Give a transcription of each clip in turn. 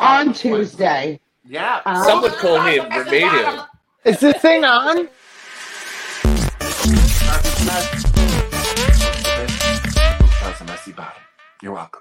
on Tuesday. Yeah. Some would call him remedial. Is this thing on? That's a messy bottom. You're welcome.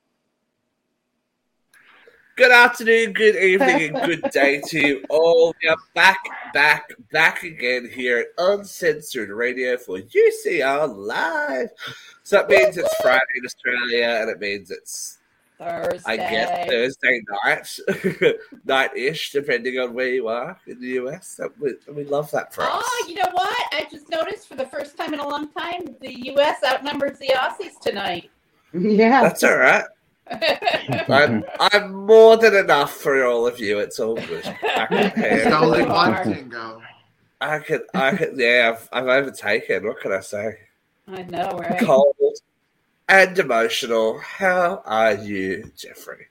Good afternoon, good evening, and good day to you all. We are back again here at Uncensored Radio for UCR Live. So that means it's Friday in Australia, and it means it's Thursday. I guess Thursday night, night-ish, depending on where you are in the US. We love that for us. Oh, you know what? I just noticed for the first time in a long time, the US outnumbers the Aussies tonight. Yeah. That's all right. I'm more than enough for all of you. It's all good. It's only one Tingo. I could, yeah, I've overtaken. What can I say? I know, right? Cold and emotional. How are you, Jeffrey?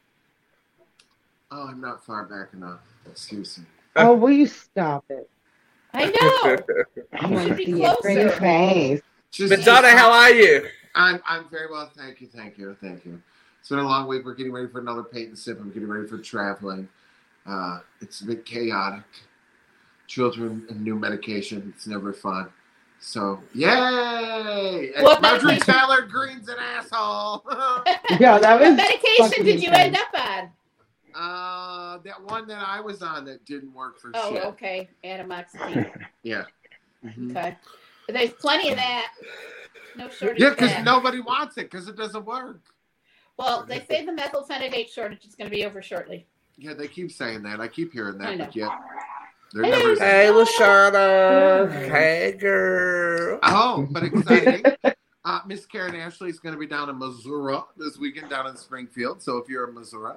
Oh, I'm not far back enough. Excuse me. Oh, will you stop it? I know. I want Should to be see your pretty closer. face. Madonna, how are you? I'm very well, thank you. It's been a long week. We're getting ready for another paint and sip. I'm getting ready for traveling. It's a bit chaotic. Children and new medication. It's never fun. So, yay! What Marjorie medication? Taylor Greene's an asshole. Yeah, that was What medication fucking did you insane. end up on? That one that I was on that didn't work for Oh, shit. okay. Anamoxidil. Yeah. Mhm. Okay. But there's plenty of that. No shortage Yeah, of because that. nobody wants it because it doesn't work. Well, they say the methylphenidate shortage is going to be over shortly. Yeah, they keep saying that. I keep hearing that, I know. but yet they're Hey, never. Hey, Lashana. Hey, girl. Oh, but exciting! Miss Karen Ashley is going to be down in Missouri this weekend, down in Springfield. So if you're in Missouri,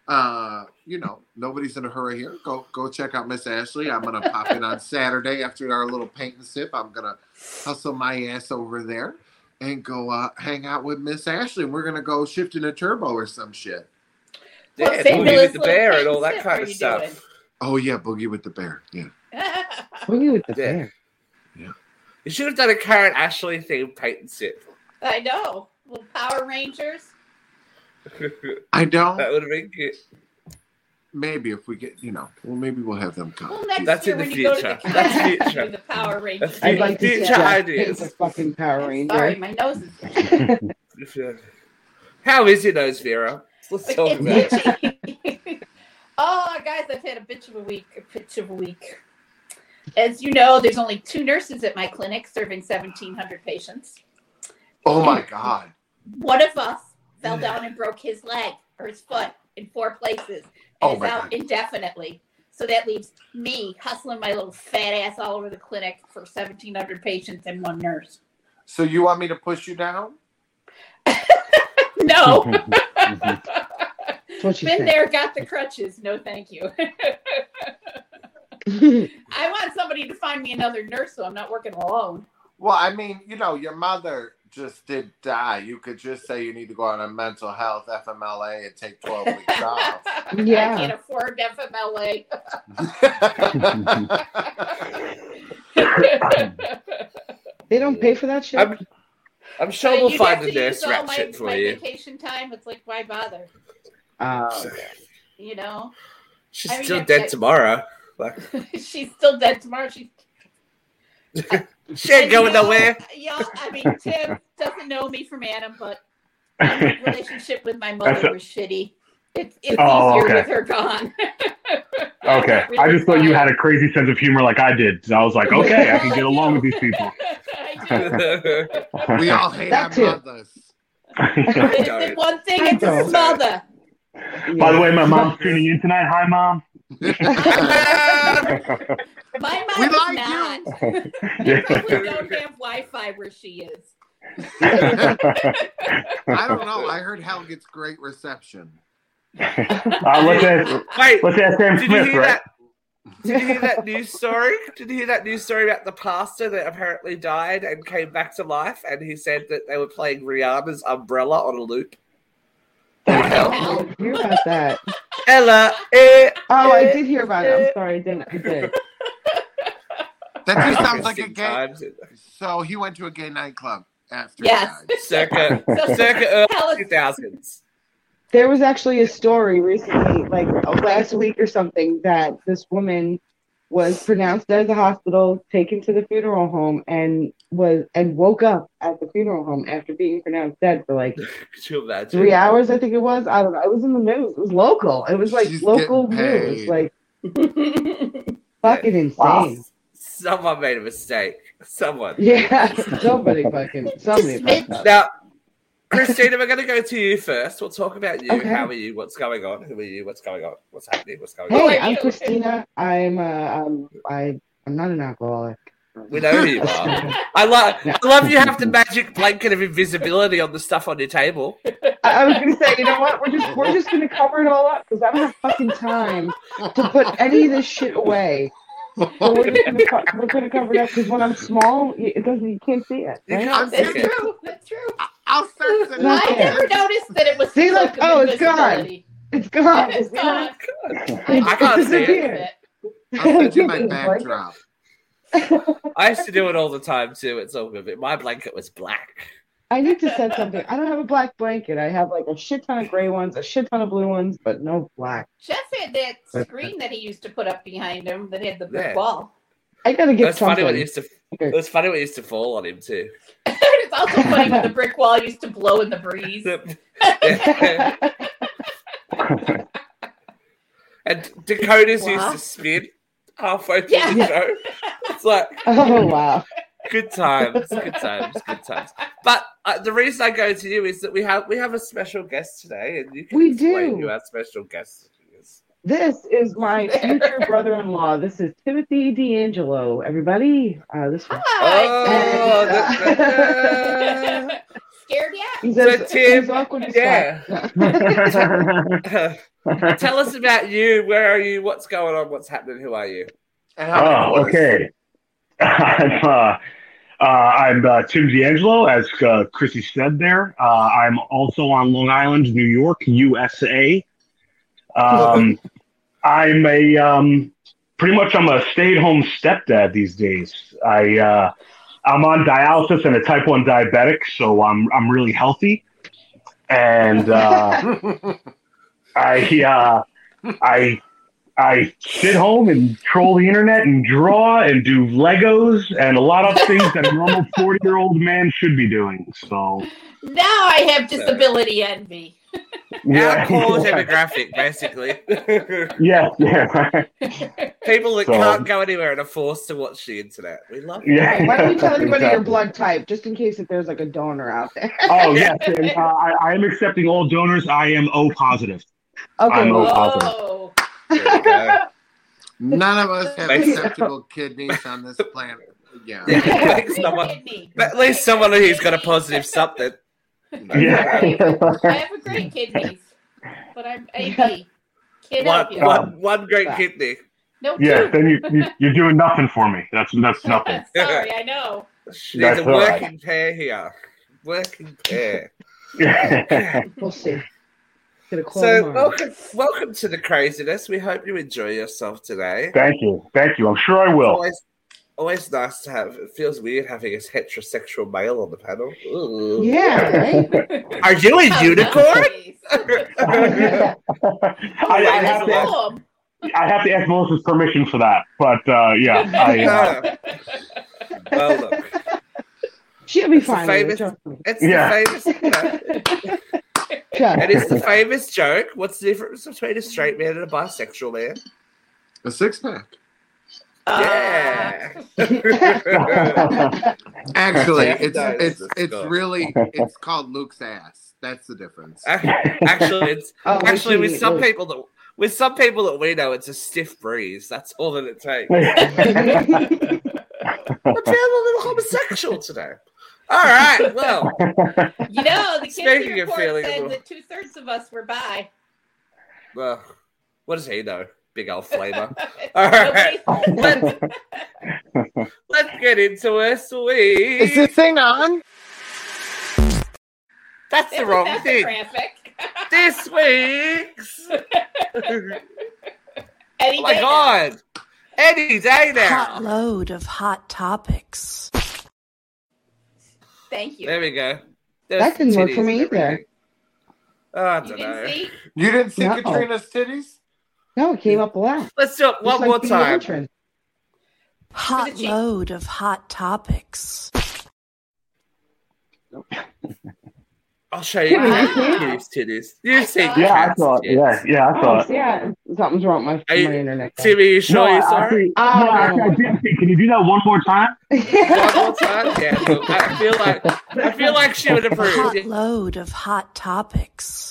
nobody's in a hurry here. Go check out Miss Ashley. I'm going to pop in on Saturday after our little paint and sip. I'm going to hustle my ass over there and go hang out with Miss Ashley. We're going to go shift in a turbo or some shit. What Yeah, fabulous Boogie with the little Bear paint and all that sip kind are of you stuff. Oh, yeah, Boogie with the Bear. Yeah. What are you with the Yeah. bear? You should have done a Karen Ashley themed paint and sip. I know. Little Power Rangers. I don't. That would have been good. Maybe if we get, maybe we'll have them come. Well, next That's year in the when you go to future. the That's convention, future. do the Power Rangers. I'd like to see Future Jeff ideas. paint the fucking Power Ranger. Sorry, my nose is How is your nose, Vera? Let's talk about it. it's itchy. Oh, guys, I've had a bitch of a week. As you know, there's only 2 nurses at my clinic serving 1,700 patients. Oh my God. One of us fell down and broke his leg or his foot in 4 places and Oh is my out God. indefinitely. So that leaves me hustling my little fat ass all over the clinic for 1,700 patients and 1 nurse. So you want me to push you down? No. That's what she Been said. there, got the crutches. No, thank you. I want somebody to find me another nurse so I'm not working alone. Well, I mean, your mother just did die. You could just say you need to go on a mental health FMLA and take 12 weeks off. Yeah. I can't afford FMLA. They don't pay for that shit? I'm sure we'll You'd find have a to nurse use all rap my- shit for my you. vacation time. It's like, why bother? You know? She's I mean, still I- dead tomorrow. Like, She's still dead tomorrow. she ain't going nowhere. Yeah, I mean, Tim doesn't know me from Adam, but my relationship with my mother was shitty. It's Oh, easier okay. with her gone. Okay. I just thought you had a crazy sense of humor like I did. So I was like, okay, I can get along with these people. I do. We all hate our That too. mothers. It's the one thing, it's I a don't. mother. By the way, my mom's tuning in tonight. Hi, Mom. My We mom is like not. you. They probably don't have Wi-Fi where she is. I don't know. I heard Hell gets great reception. let's ask Sam Did you Smith, hear right? that? Did you hear that news story? Did you hear that news story about the pastor that apparently died and came back to life? And he said that they were playing Rihanna's Umbrella on a loop. I didn't hear about that. Ella, Oh, I did hear about it. I'm sorry, I didn't. I did. That just sounds like a gay. times. So he went to a gay nightclub after Yes. he died. Circa So- circa Hell early is- 2000s. There was actually a story recently, like last week or something, that this woman was pronounced dead at the hospital, taken to the funeral home, and woke up at the funeral home after being pronounced dead for like Could you imagine? 3 hours, I think it was. I don't know. It was in the news. It was local. It was like She's local getting news. paid. Like fucking insane. Wow. Someone made a mistake. Someone. Yeah, somebody fucked up. Now, Christina, we're going to go to you first. We'll talk about you. Okay. How are you? What's going on? Who are you? What's going on? What's happening? What's going on? Hey, I'm Christina. I'm not an alcoholic. We know who you are. I love you have the magic blanket of invisibility on the stuff on your table. I was gonna say, you know what? We're just gonna cover it all up because I don't have fucking time to put any of this shit away. So we're gonna cover it up because when I'm small, you can't see it. You Right? can't see That's it. true. That's true. I'll start the Not I there. never noticed that it was. See, look, cloak of oh, it's gone. invisibility. It's gone. It's gone. I can't see it. Disappeared. I'll send you my backdrop. I used to do it all the time too. It's all good. My blanket was black. I need to set something. I don't have a black blanket. I have like a shit ton of gray ones, a shit ton of blue ones, but no black. Jeff had that screen that he used to put up behind him that had the brick Yeah. wall. I gotta It get was funny something. when it used to. It was funny when it used to fall on him too. It's also funny when the brick wall used to blow in the breeze. And Dakota's Wow. used to spin halfway through Yeah. the show. It's like Oh wow. good times. But the reason I go to you is that we have a special guest today, and you can We explain do. who our special guest is. This is my future brother-in-law. This is Timothy D'Angelo. Everybody, this one. Oh, And, Scared yet? He So, says, Tim, he's awkward as yeah. fuck. Tell us about you. Where are you? What's going on? What's happening? Who are you? And how many Oh, boys? okay. I'm Tim D'Angelo, as Chrissy said there. I'm also on Long Island, New York, USA. I'm pretty much I'm a stay-at-home stepdad these days. I'm on dialysis and a type 1 diabetic, so I'm really healthy. And I sit home and troll the internet and draw and do Legos and a lot of things that a normal 40-year-old man should be doing. So Now I have disability envy. Our core demographic, basically. yeah. People that So- can't go anywhere and are forced to watch the internet. We love it. Yeah. Why don't you tell everybody your Exactly. blood type, just in case if there's like a donor out there? Oh, yes. And, I am accepting all donors. I am O positive. Okay, I'm well, positive. Oh, There we go. None of us have Makes- acceptable kidneys on this planet. Yeah. Yeah, like great someone, kidney. at least someone who's got a positive something. Yeah. I have a great kidneys, but I'm AB. Can't help you. One great kidney. No, Yeah, two. then you're doing nothing for me. That's nothing. Sorry, I know. There's That's a all right. working pair here. Working pair. we'll see. Gonna call So tomorrow. welcome to the craziness. We hope you enjoy yourself today. Thank you. I'm sure I will. Always nice to have. It feels weird having a heterosexual male on the panel. Ooh. Yeah, right? Are you a unicorn? I have to ask Melissa's permission for that, but yeah, Well, look, She'll be It's the fine. with it, famous- trust me. it's Yeah. the famous. Trust It me. is the famous joke. What's the difference between a straight man and a bisexual man? A 6-pack. Yeah. Actually, Yeah, it's really it's called Luke's ass. That's the difference. Actually, it's Oh, actually we with see. some people that we know, it's a stiff breeze. That's all that it takes. I'm feeling a little homosexual today. All right, well, You know, the kids Speaking of report feeling a said little- that 2/3 of us were bi. what does he know? Big old flavor. All right, let's get into this week. Is this thing on? That's the wrong thing. Traffic. This week's. Any Oh my day god! Any day Hot now. load of hot topics. now. Thank you. There we go. That didn't work for Titties me and either. everything. I You don't didn't know. see? You didn't see No. Katrina's titties? No, it came up a lot. Let's do it Just one like more the time. entrance. Hot Was it cheap? load of hot topics. I'll show you Wow. Kat's titties. You've seen Yeah, I Kat's saw it. tits. Yeah, I saw it. Yeah, something's wrong with Are my you- internet. Timmy, you sure you saw it? actually, I didn't see. Can you do that one more time? One more time? Yeah, look, I feel like she would approve. Hot load of hot topics.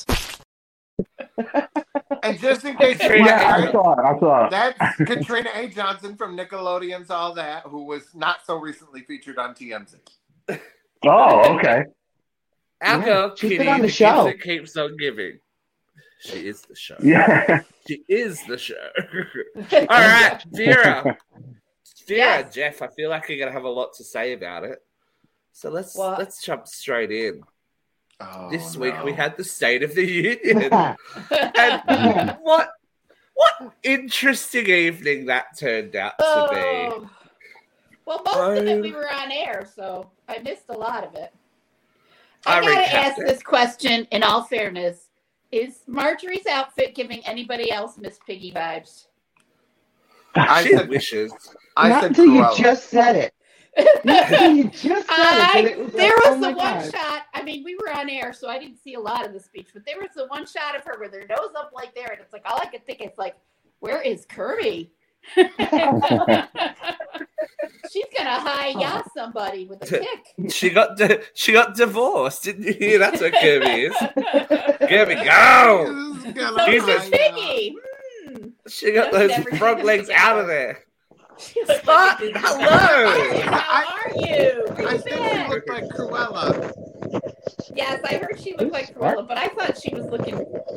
And just in case you Yeah, I wonder, saw it. I saw it. that's Katrina A. Johnson from Nickelodeon's All That, who was not so recently featured on TMZ. Oh, okay. Our Yeah, girl, she's Kitty, been on the the show. gift that keeps on giving. She is the show. Yeah. She is the show. All right, Vera. Yes. Jeff, I feel like you're going to have a lot to say about it. So let's What? jump straight in. Oh, This week no. we had the State of the Union. And what interesting evening that turned out to be. Oh. Well, most of it we were on air, so I missed a lot of it. I gotta recapped ask it. this question in all fairness. Is Marjorie's outfit giving anybody else Miss Piggy vibes? I She said, wishes. I Not said until you Cruella. just said it. Not until you just said it. It was There like, was oh the my one God. shot. I mean, we were on air, so I didn't see a lot of the speech, but there was the one shot of her with her nose up like there, and it's like all I could think is like, where is Kirby? She's gonna hi-ya somebody with a kick. She got divorced. Didn't you hear? That's what Kirby is. Kirby, go! So He's a- Miss Piggy. She got I've those never seen frog this legs together. out of there. She looks Spot, like a- hello. How are you? I think she looked like Cruella. Yes, I heard she looked like Cruella, but I thought she was looking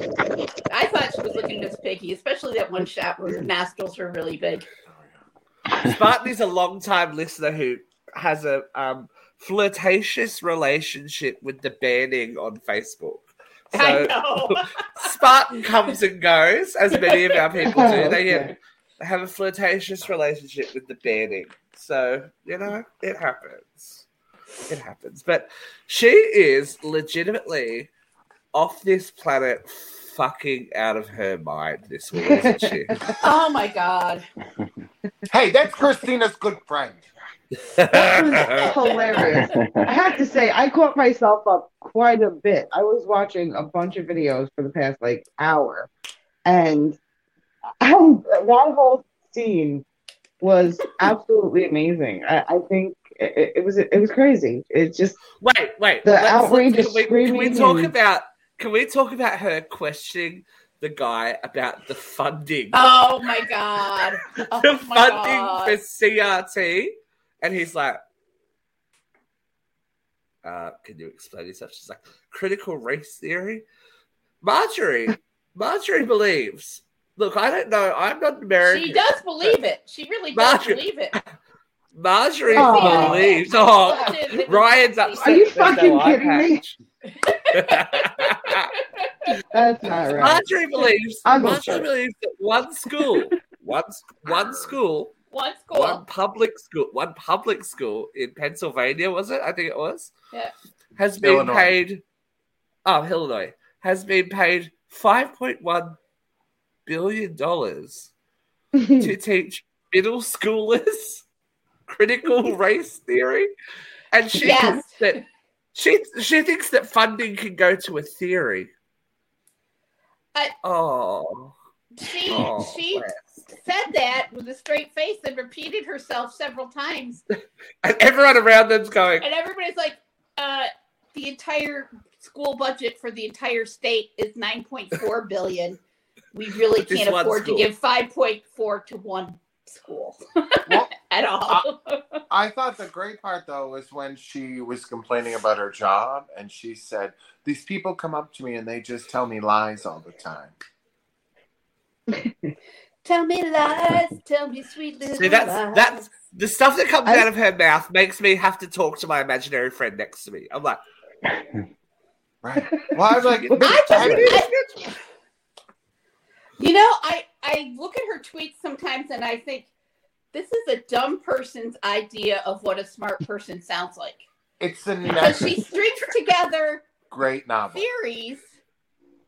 Miss Piggy, especially that one shot where her nostrils were really big. Spartan is a long-time listener who has a flirtatious relationship with the banning on Facebook. I So know. Spartan comes and goes, as many of our people do. They Okay. have a flirtatious relationship with the banning. So, it happens. It happens. But she is legitimately off this planet fucking out of her mind this week, isn't she? Oh my God. Hey, that's Christina's good friend. That was hilarious. I have to say, I caught myself up quite a bit. I was watching a bunch of videos for the past hour, and that whole scene was absolutely amazing. I think it was crazy. It's just Wait. The outrageous Can we screaming talk and- about? Can we talk about her questioning the guy about the funding? Oh my God. The Oh my funding God. for CRT, and he's like, "Can you explain yourself?" She's like, "Critical race theory." Marjorie believes. Look, I don't know. I'm not American. She does believe it. She really does Marjorie- believe it. Marjorie Oh. believes. Yeah. Oh, It was- Ryan's upset. Are you there's no fucking eye kidding me? patch. That's not right. Marjorie believes I'm that upset. one school, One school. one public school in Pennsylvania, was it? I think it was. Yeah. Has been Illinois. paid. Oh, Illinois has been paid $5.1 billion to teach middle schoolers critical race theory, and she Yes. thinks that she thinks that funding can go to a theory. I- Oh, She Wes. said that with a straight face and repeated herself several times. And everyone around them's going, And everybody's like, the entire school budget for the entire state is $9.4 billion. We really Just can't one afford school. to give $5.4 to one school Well, at all. I thought the great part, though, was when she was complaining about her job, and she said, "These people come up to me and they just tell me lies all the time." Tell me lies, tell me sweet little see, lies. that's the stuff that comes I- out of her mouth makes me have to talk to my imaginary friend next to me. I'm like, Right. Well, I was like, I look at her tweets sometimes and I think this is a dumb person's idea of what a smart person sounds like. it's the Because next she strings together great novel. theories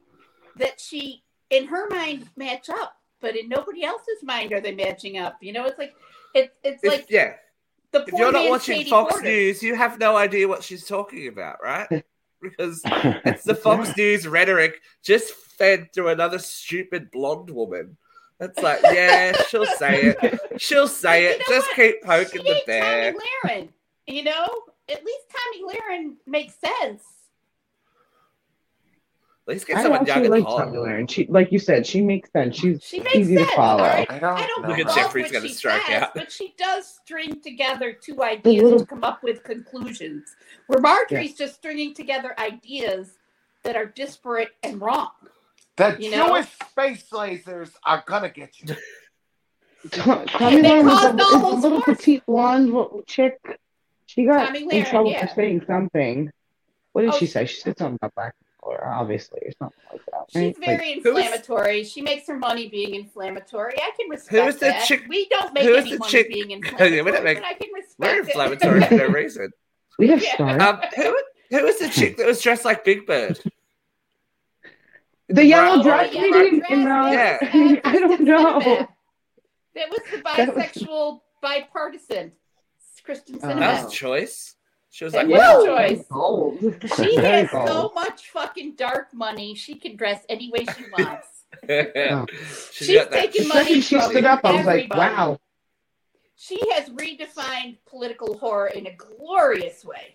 that she, in her mind, match up, but in nobody else's mind are they matching up. You know, it's like it's like yeah. the If you're not poor man's watching Katie Fox Porter. News, you have no idea what she's talking about, right? Because it's the Fox News rhetoric just fed through another stupid blonde woman. It's like, yeah, she'll say it. She'll say it. You know Just what? keep poking She the ain't bear. Tommy Lahren, you know? At least Tommy Lahren makes sense. At least get I someone young actually and like hot. Tommy Lahren. She, like you said, she makes sense. She's She makes easy sense, to follow. all right? I don't I don't know. Look at love Jeffrey's what gonna she strike says, out. but she does string together two ideas little- to come up with conclusions. Where Marjorie's just stringing together ideas that are disparate and wrong. The You know? Jewish space lasers are gonna get you. Tommy They Lahren caused all is a those little wars. petite blonde chick. She got Tommy in Lahren, trouble yeah. for saying something. What did Oh, she say? She said something about black people, obviously, or something like that. She's Right? very who is- inflammatory. She makes her money being inflammatory. I can respect Who is the that. chick- We don't make who is any the money chick- being Yeah, inflammatory, we don't make- but I can respect We're it. inflammatory for no reason. We have Yeah. stars. Who was the chick that was dressed like Big Bird? The yellow brown- dress yeah, lady dress, in Yeah. I don't know. That was the That was- bisexual bipartisan Kristen Oh. That Sinema. was a choice. She was That like, was well, a choice. Gold. She Very has so gold. much fucking dark money. She can dress any way she wants. Oh. she's got that. taking The money second she from stood up, I was like, everybody. wow. She has redefined political horror in a glorious way.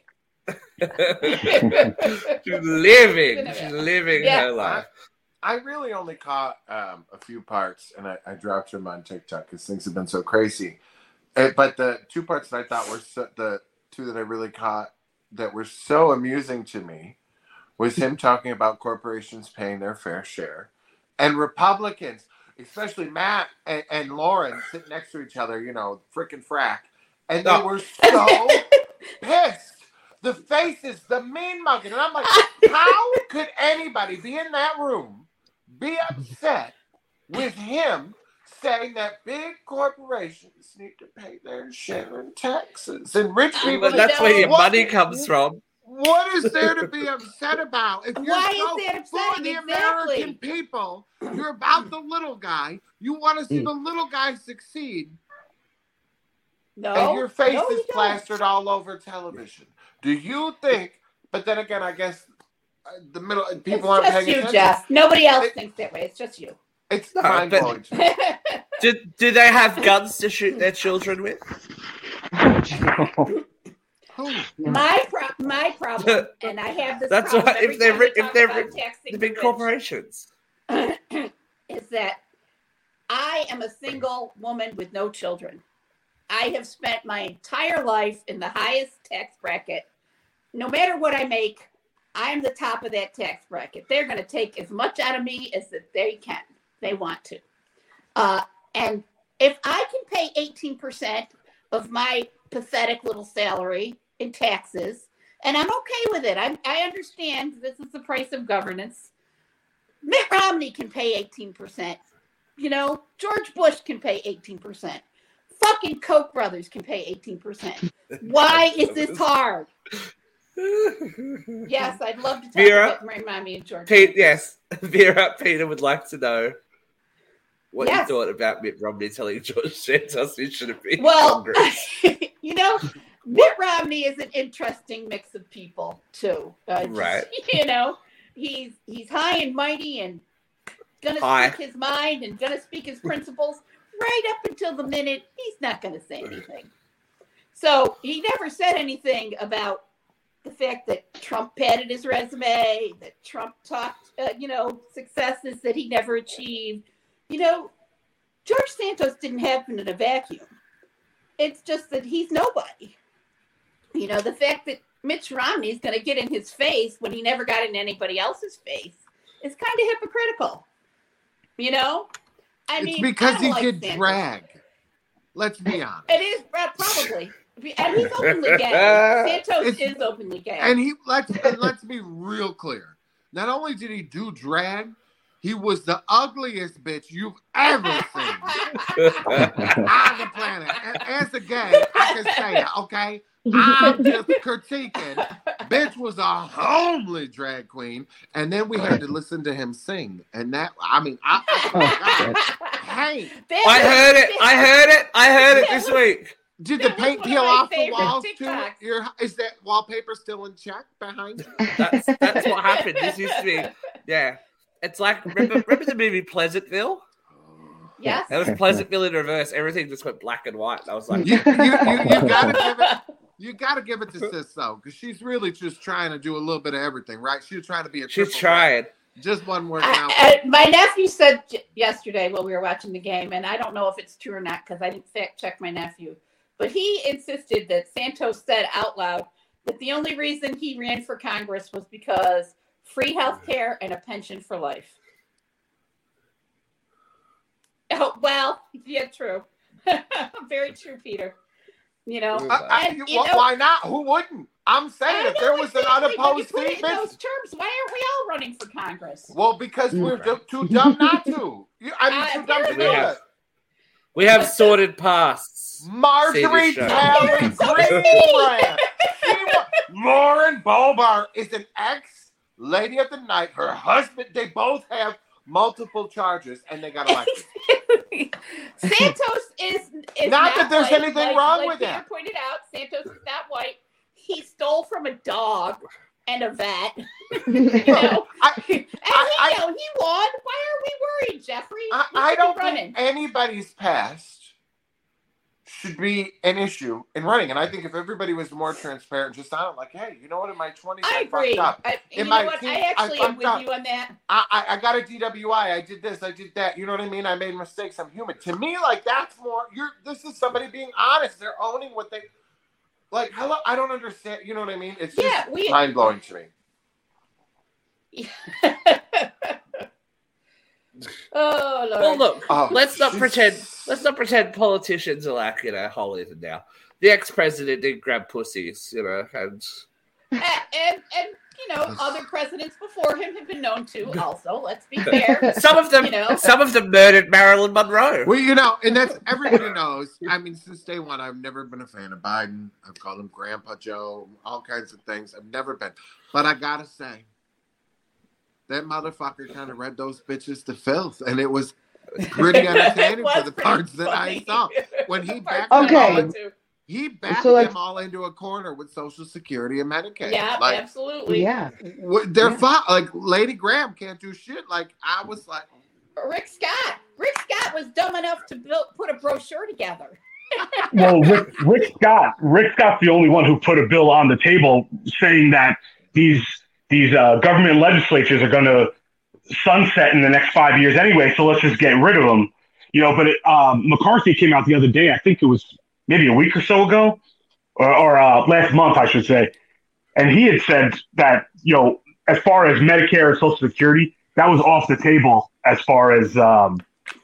She's living Yeah. her life. I really only caught a few parts, and I dropped them on TikTok because things have been so crazy. But the two parts that I thought were the two that I really caught that were so amusing to me was him talking about corporations paying their fair share, and Republicans, especially Matt and Lauren, sitting next to each other, frickin' frack, and they were so pissed. The faces, the mean mugging, and I'm like, how could anybody be in that room, be upset with him saying that big corporations need to pay their share in taxes and rich people? But that's where your What- money comes from. What is there to be upset about? If you're Why is so that upsetting? for the Exactly. American people, you're about the little guy. You want to see the little guy succeed, No, and your face no, is you don't. plastered all over television. Do you think? But then again, I guess the middle people aren't It's just paying you, attention. Jeff. Nobody else It- thinks that way. It's just you. It's No, mind but- blowing to me. Do they have guns to shoot their children with? My problem, and I have this That's problem why every if they're time we if talk they're about taxing the big rich, corporations. is that I am a single woman with no children. I have spent my entire life in the highest tax bracket. No matter what I make, I'm the top of that tax bracket. They're going to take as much out of me as that they want to. And if I can pay 18% of my pathetic little salary in taxes, and I'm okay with it. I understand this is the price of governance. Mitt Romney can pay 18%. George Bush can pay 18%. Fucking Koch brothers can pay 18%. Why is this hard? Yes, I'd love to talk Vera? about remind me of George Pete, Bush. yes, Vera, Peter would like to know what Yes. you thought about Mitt Romney telling George Santos he shouldn't be in Well, Congress. Mitt Romney is an interesting mix of people too. Right. He's high and mighty and gonna High. speak his mind and gonna speak his principles right up until the minute he's not gonna say anything. So he never said anything about the fact that Trump padded his resume, that Trump talked, successes that he never achieved. George Santos didn't happen in a vacuum. It's just that he's nobody. The fact that Mitch Romney is going to get in his face when he never got in anybody else's face is kind of hypocritical. It's because I he like did Santos. drag. Let's be honest. It is probably. And he's openly gay. Santos is openly gay. And let's be real clear. Not only did he do drag, he was the ugliest bitch you've ever seen on the planet. And as a gay, I can say it, okay? I'm just critiquing Bitch was a homely drag queen, and then we had to listen to him sing, and that hey, I heard it this week. Did the paint peel off the walls too? Is that wallpaper still in check behind you? That's what happened. This used to be, yeah. It's like remember the movie Pleasantville? Yes. That was Pleasantville in reverse. Everything just went black and white. I was like, you gotta give it to Sis though, because she's really just trying to do a little bit of everything, right? She's trying to be a. She's trying. Just one word now. My nephew said yesterday while we were watching the game, and I don't know if it's true or not because I didn't fact check my nephew, but he insisted that Santos said out loud that the only reason he ran for Congress was because free health care and a pension for life. Oh, well, yeah, true. Very true, Peter. You know, why not? Who wouldn't? I'm saying if there was an unopposed seat, in those terms, why aren't we all running for Congress? Well, because we're too dumb not to. Too dumb to do it. We have sorted pasts. Marjorie Taylor Greene. Lauren Boebert is an ex-lady of the night. Her husband, they both have multiple charges, and they got elected. Santos is not that there's white, anything wrong with Peter that. Pointed out, Santos is not white. He stole from a dog and a vet. You know, he won. Why are we worried, Jeffrey? I don't think anybody's past should be an issue in running, and I think if everybody was more transparent, just sounded like, hey, you know what? In my 20s, I agree. fucked up. I actually am with you on that. I got a DWI. I did this. I did that. You know what I mean? I made mistakes. I'm human. To me, like that's more. This is somebody being honest. They're owning what they. Like, hello, I don't understand. You know what I mean? It's just mind-blowing to me. Oh, Lord. Well, look, let's not pretend politicians are like, holier than thou. The ex-president did grab pussies, and other presidents before him have been known to also, let's be fair. Some of them murdered Marilyn Monroe. Well, and that's everybody knows. I mean, since day one, I've never been a fan of Biden. I've called him Grandpa Joe, all kinds of things. I've never been. But I gotta say, that motherfucker kind of read those bitches to filth, and it was pretty entertaining for the parts that I saw. When he backed them all into a corner with Social Security and Medicaid. Yeah, absolutely. Yeah. They're fine. Like, Lady Graham can't do shit. Like, I was like... Rick Scott was dumb enough to put a brochure together. Well, Rick Scott's the only one who put a bill on the table saying that these government legislatures are going to sunset in the next 5 years anyway, so let's just get rid of them. But McCarthy came out the other day, I think it was maybe a week or so ago, or last month, I should say, and he had said that, as far as Medicare and Social Security, that was off the table as far as, them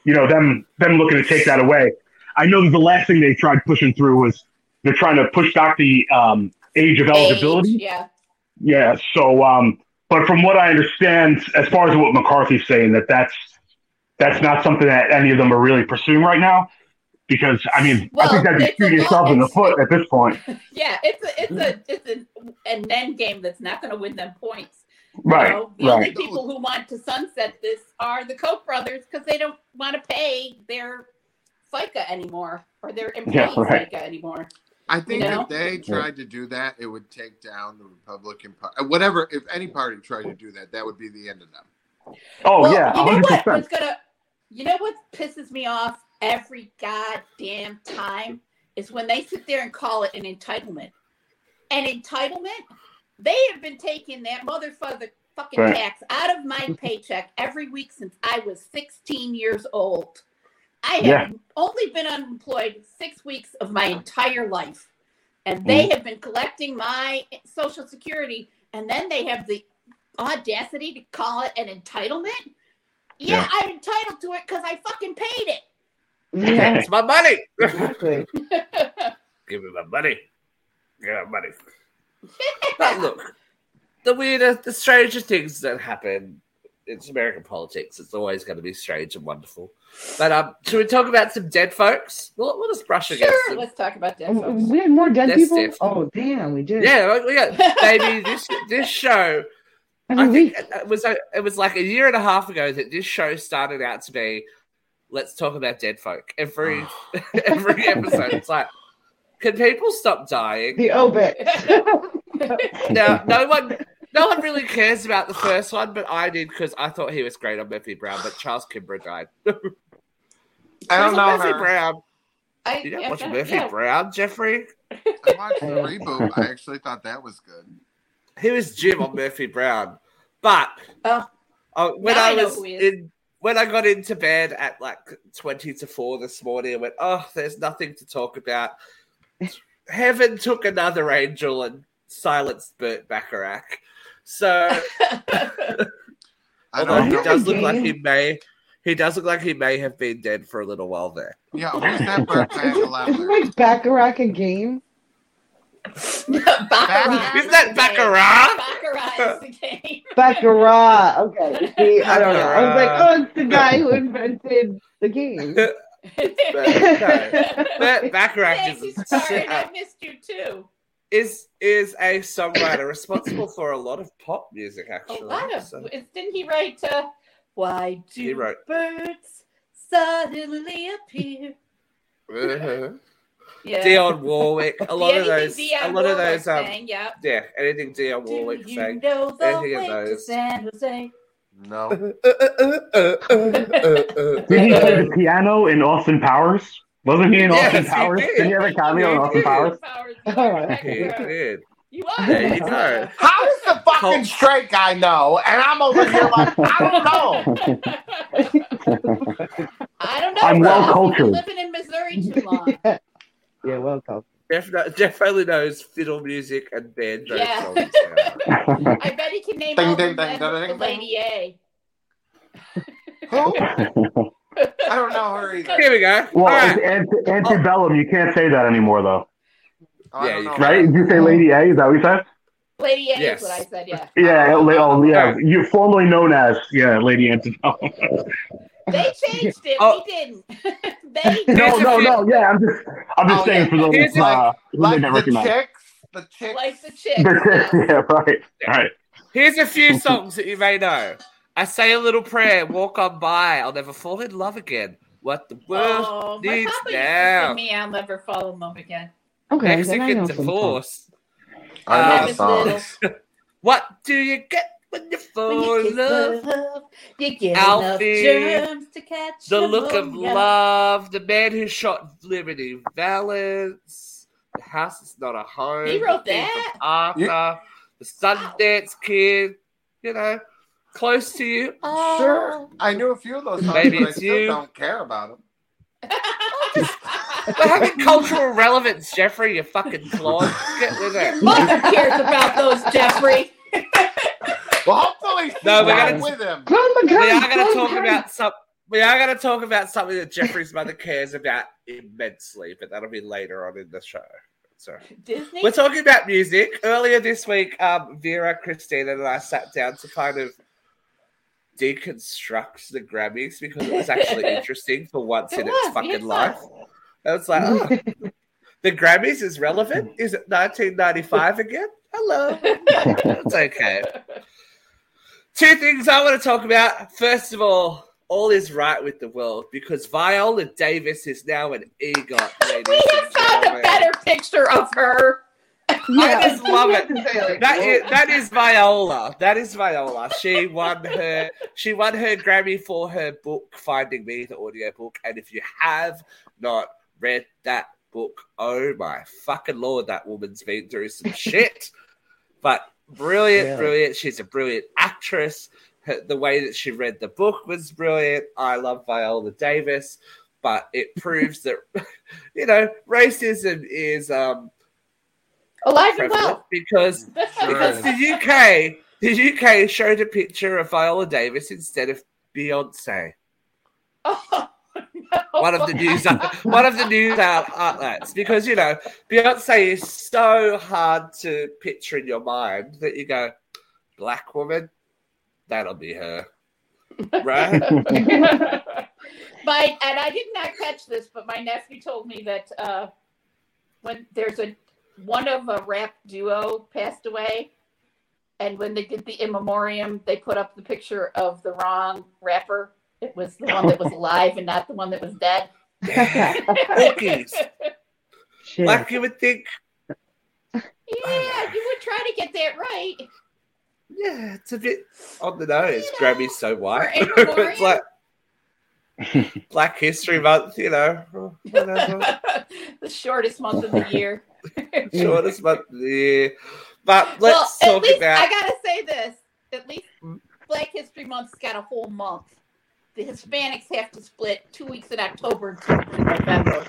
looking to take that away. I know that the last thing they tried pushing through was they're trying to push back the age of eligibility. Yeah. Yeah. So, but from what I understand, as far as what McCarthy's saying, that's not something that any of them are really pursuing right now, because I think that'd be shooting yourself in the foot at this point. Yeah, it's an end game that's not going to win them points. Right. The only people who want to sunset this are the Koch brothers because they don't want to pay their FICA anymore or their employee FICA anymore. I think if they tried to do that, it would take down the Republican Party. Whatever, if any party tried to do that, that would be the end of them. Oh, yeah, 100%. You know what pisses me off every goddamn time is when they sit there and call it an entitlement. An entitlement? They have been taking that motherfucking tax out of my paycheck every week since I was 16 years old. I have only been unemployed 6 weeks of my entire life. And they have been collecting my Social Security, and then they have the audacity to call it an entitlement? Yeah, I'm entitled to it because I fucking paid it. Yeah. It's my money. Exactly. Give me my money. Give me my money. But look, the weirder, the stranger things that happen it's American politics. It's always going to be strange and wonderful. But should we talk about some dead folks? We'll just brush against Sure, them. let's talk about dead folks. We had more dead That's people. definitely- Oh damn, we did. Yeah, we got baby. This show. Every I think week. it was like a year and a half ago that this show started out to be. Let's talk about dead folk every episode. It's like, can people stop dying? The obit. Now, no one really cares about the first one, but I did because I thought he was great on Murphy Brown. But Charles Kimbrough died. I don't know Murphy her. Brown. You don't watch Murphy Brown, Jeffrey? I watched the reboot. I actually thought that was good. He was Jim on Murphy Brown, but when now I I know was who he is. when I got into bed at like 20 to 4 this morning, I went, oh, there's nothing to talk about. Heaven took another angel and silenced Burt Bacharach. So I although don't he know. does look like he may have been dead for a little while there. Yeah, who's that Burt Isn't Bacharach? Bacharach a game? Baccarat. Isn't that Baccarat? Baccarat is the game. Baccarat. Okay. See, I don't know. I was like, Baccarat. oh, it's the guy who invented the game. Burt Bacharach Thank you, Star, and I missed you too. is a songwriter responsible for a lot of pop music, A actually. lot of. So- Didn't he write? Why He do wrote- birds suddenly appear? Uh-huh. Yeah. Dionne Warwick, a lot of those, Sang, yeah. yeah, anything Dionne Do Warwick you sang. know the anything of way to those. San Jose? No. Did he play the piano in Austin Powers? Wasn't he in Yes, Austin he Powers? did. Did he have a cameo in He Austin did. Powers? He did. You are. There you go. How does the fucking Cult. straight guy know? And I'm over here like, I don't know. I don't know. I'm Rob. well cultured. You've been living in Missouri too long. Yeah, welcome. Jeff only knows fiddle music and banjo Yeah. songs. I bet he can name Ding, all ding, the ding, men ding, with the ding, Lady A. Who? I don't know her either. Here we go. Well, All right. it's antebellum. You can't say that anymore, though. I Yeah, don't you know. can. Right? Did you say Lady A? Is that what you said? Lady A Yes. is what I said, yeah. Yeah, yeah. Alright. You're formerly known as Lady Antebellum. They changed it. Oh. We didn't. They no. Yeah, I'm just Oh, saying yeah. for those Here's who Like may not the recognize. chicks. like the chick. Yeah, right. Right. Here's a few songs that you may know. I say a little prayer, walk on by, I'll never fall in love again. What the world Oh, my needs papa used to now. sing me I'll never fall in love again. Okay, then I Mexican know some songs. divorce. I know I the was songs. little. What do you get when you When fall you in kiss love? love, you get Alfie, enough germs to catch The look of pneumonia. love, the man who shot Liberty Valance, the house is not a home. He wrote the Thief that? of Arthur, the Sundance Kid, close to you. Oh. Sure. I knew a few of those songs, Maybe but I it's still you. don't care about them. We're having cultural relevance, Jeffrey, you fucking clod. Get with Your it. mother cares about those, Jeffrey. Well, hopefully she's No, we're not gonna- with him. Clone We McCurry, are going to Clone talk McCurry. about some. We are going to talk about something that Jeffrey's mother cares about immensely, but that'll be later on in the show. So Disney? we're talking about music. Earlier this week, Vera, Christina, and I sat down to kind of deconstruct the Grammys because it was actually interesting for once It in was, its fucking yes. life. I was like, oh, the Grammys is relevant? Is it 1995 again? Hello. It's okay. Two things I want to talk about. First of all is right with the world because Viola Davis is now an EGOT, ladies We have and found a gentlemen. better picture of her. I just love it. it. That is Viola. That is Viola. She won her Grammy for her book Finding Me, the audio book. And if you have not read that book, oh my fucking lord, that woman's been through some shit. But brilliant, brilliant. She's a brilliant actress. The way that she read the book was brilliant. I love Viola Davis, but it proves that racism is Alive and prevalent well. because the UK showed a picture of Viola Davis instead of Beyonce. Oh, no. One of the news outlets, because Beyonce is so hard to picture in your mind that you go, black woman, that'll be her. Right? And I did not catch this, but my nephew told me that when there's one of a rap duo passed away, and when they did the in memoriam, they put up the picture of the wrong rapper. It was the one that was alive and not the one that was dead. Orkies. Shit. Like you would think. Yeah, you would try to get that right. Yeah, it's a bit on the nose. Grammy's so white. in It's like Black History Month, whatever. The shortest month of the year. Shortest month of the year. But let's at talk least, about. I gotta say this. At least Black History Month's got a whole month. The Hispanics have to split 2 weeks in October and 2 weeks in November.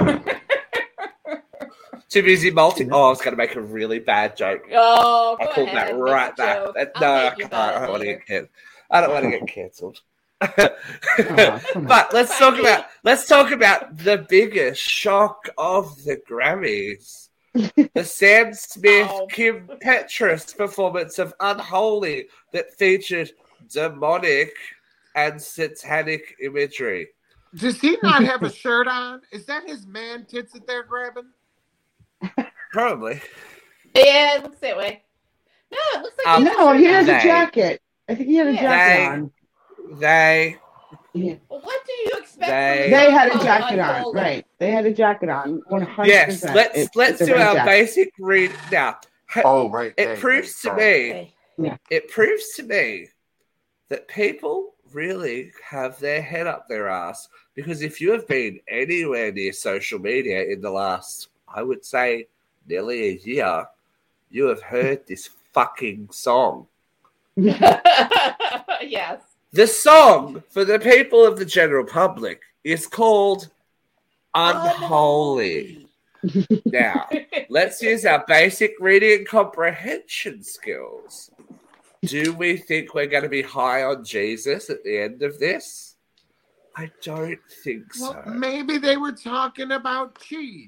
Too busy multi. Oh, I was going to make a really bad joke. Oh, I go pulled ahead. that right back. Joke. No, I'll I make you can't. about I it don't want to later. get cancelled. I don't want to get cancelled. Come But let's talk Fine. about the biggest shock of the Grammys. The Sam Smith, Oh. Kim Petras performance of Unholy that featured demonic and satanic imagery. Does he not have a shirt on? Is that his man tits that they're grabbing? Probably. Yeah, it looks that way. No, it looks like No, he has a They- jacket. I think he had a jacket on. They Yeah. Well, what do you expect? They- from They had a song jacket called on, Unholy? right? They had a jacket on. 100%. yes. Let's It's a do red our jacket. basic read now. Oh, right. It proves to me. Okay. It proves to me that people really have their head up their ass, because if you have been anywhere near social media in the last, I would say, nearly a year, you have heard this fucking song. Yes. The song, for the people of the general public, is called Unholy. Now, let's use our basic reading and comprehension skills. Do we think we're going to be high on Jesus at the end of this? I don't think Well, so. maybe they were talking about cheese.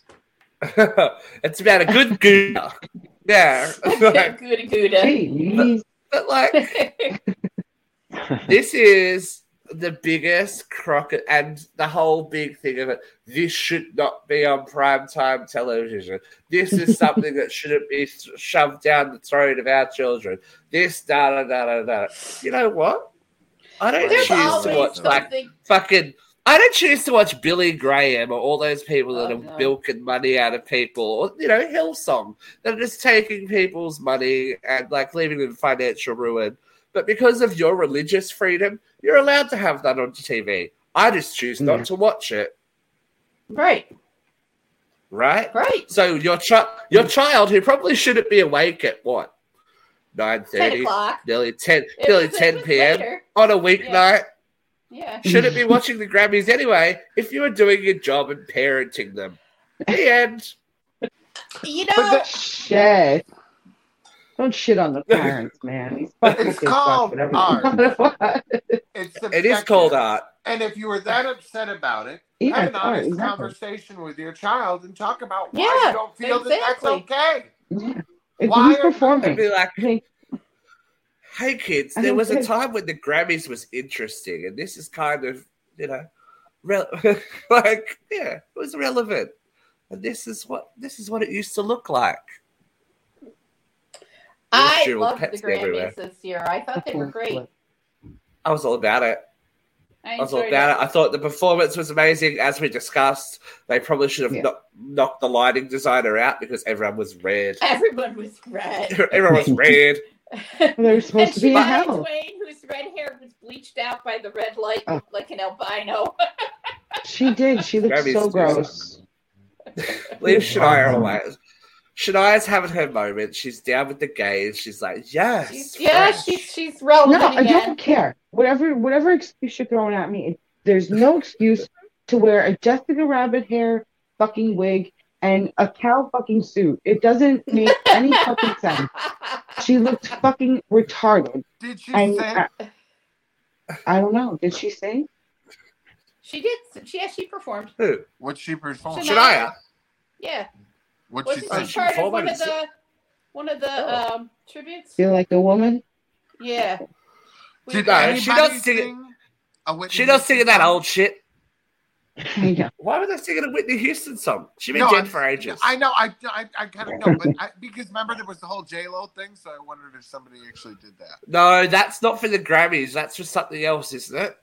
It's about a good Gouda. Yeah. Like, Gouda Gouda. Jeez. but like, this is the biggest crock, and the whole big thing of it. This should not be on primetime television. This is something that shouldn't be shoved down the throat of our children. This, da da da da da. You know what? I don't There's choose to always watch like something. fucking. I don't choose to watch Billy Graham or all those people that Oh, are no. bilking money out of people, or Hillsong, that are just taking people's money and like leaving them in financial ruin. But because of your religious freedom, you're allowed to have that on TV. I just choose not to watch it. Right. Right? Right. So your child, who probably shouldn't be awake at what? 10 9:30, o'clock. nearly 10 It 10 was p.m. later. on a weeknight. Yeah. Shouldn't be watching the Grammys anyway if you were doing your job and parenting them. The end. You But know, Shit. Don't shit on the parents, man. These fucking It's kids called watch whatever art. they want. It's It is called art. And if you were that upset about it, Yeah, have an it's art, honest exactly. conversation with your child and talk about why Yeah, you don't feel that that's exactly. okay. Yeah. If Why he's are- I'd performing, be like, hey, hey kids, I there don't was a think- time when the Grammys was interesting, and this is kind of, like, yeah, it was relevant. And this is what it used to look like. I Jewel loved the pets Grammys everywhere. this year. I thought they were great. I was all about it. I I was all enjoyed about it. it. I thought the performance was amazing, as we discussed. They probably should have Yeah. knocked the lighting designer out because everyone was red. Everyone was red. Everyone was red. they're supposed And to be in Shania hell. Twain, whose red hair was bleached out by the red light, Oh. looked like an albino. She did. She looked Grammys so do gross. Leave Shania away. Shania's having her moment. She's down with the gays. She's like, yes. She's relevant No, I again. don't care. Whatever excuse you're throwing at me, there's no excuse to wear a Jessica Rabbit hair fucking wig and a cow fucking suit. It doesn't make any fucking sense. She looked fucking retarded. Did she And say? I don't know. Did she sing? She did. She performed. Who? What she performed? Shania. Shania. Yeah. What Was she she said? she part of performed one on of it? the Oh. tributes? Feel like a woman? Yeah. Did No, she anybody does sing it. sing a Whitney She does singing that song? old shit. Yeah. Why were they singing a Whitney Houston song? She's been No, dead I'm- for ages. I know, I kind of know, but because remember there was the whole J-Lo thing, so I wondered if somebody actually did that. No, that's not for the Grammys. That's for something else, isn't it?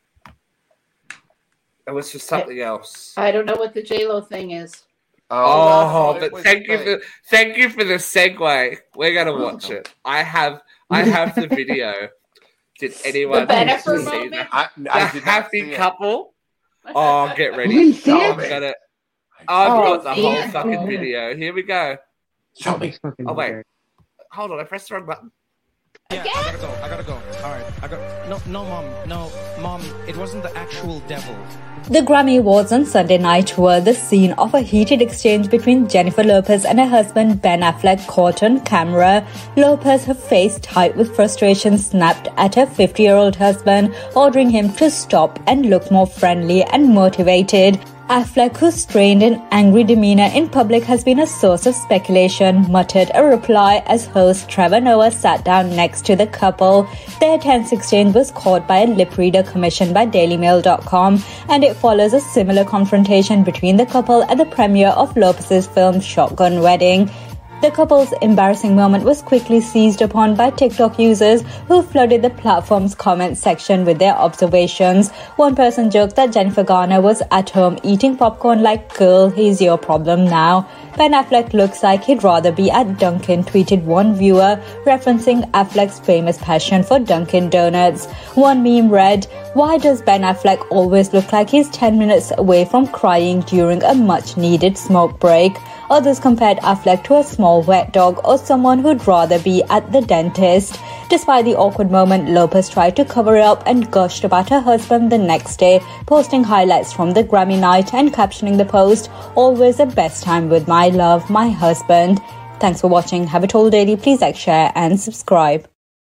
It was for something else. I don't know what the J-Lo thing is. Oh, it but was thank you fake. for the segue. We're gonna watch it. I have the video. Did anyone The Bennifer see moment? that? I The did not happy see it. couple. Oh, get You ready. didn't see I'm it? gonna. I I've Oh, got the whole yeah. fucking video. Here we go. Show me. Fucking Oh, wait. weird. Hold on, I pressed the wrong button. Yeah, Again? I gotta go. All right, mom, it wasn't the actual devil. The Grammy Awards on Sunday night were the scene of a heated exchange between Jennifer Lopez and her husband Ben Affleck caught on camera. Lopez, her face tight with frustration, snapped at her 50-year-old husband, ordering him to stop and look more friendly and motivated. Affleck, whose strained and angry demeanor in public has been a source of speculation, muttered a reply as host Trevor Noah sat down next to the couple. Their tense exchange was caught by a lip reader commissioned by DailyMail.com, and it follows a similar confrontation between the couple at the premiere of Lopez's film Shotgun Wedding. The couple's embarrassing moment was quickly seized upon by TikTok users who flooded the platform's comment section with their observations. One person joked that Jennifer Garner was at home eating popcorn like, "Girl, here's your problem now." Ben Affleck looks like he'd rather be at Dunkin', tweeted one viewer, referencing Affleck's famous passion for Dunkin' Donuts. One meme read, "Why does Ben Affleck always look like he's 10 minutes away from crying during a much-needed smoke break?" Others compared Affleck to a small wet dog or someone who'd rather be at the dentist. Despite the awkward moment, Lopez tried to cover it up and gushed about her husband the next day, posting highlights from the Grammy night and captioning the post, "Always the best time with my love, my husband." Thanks for watching. Have it all daily. Please like, share, and subscribe.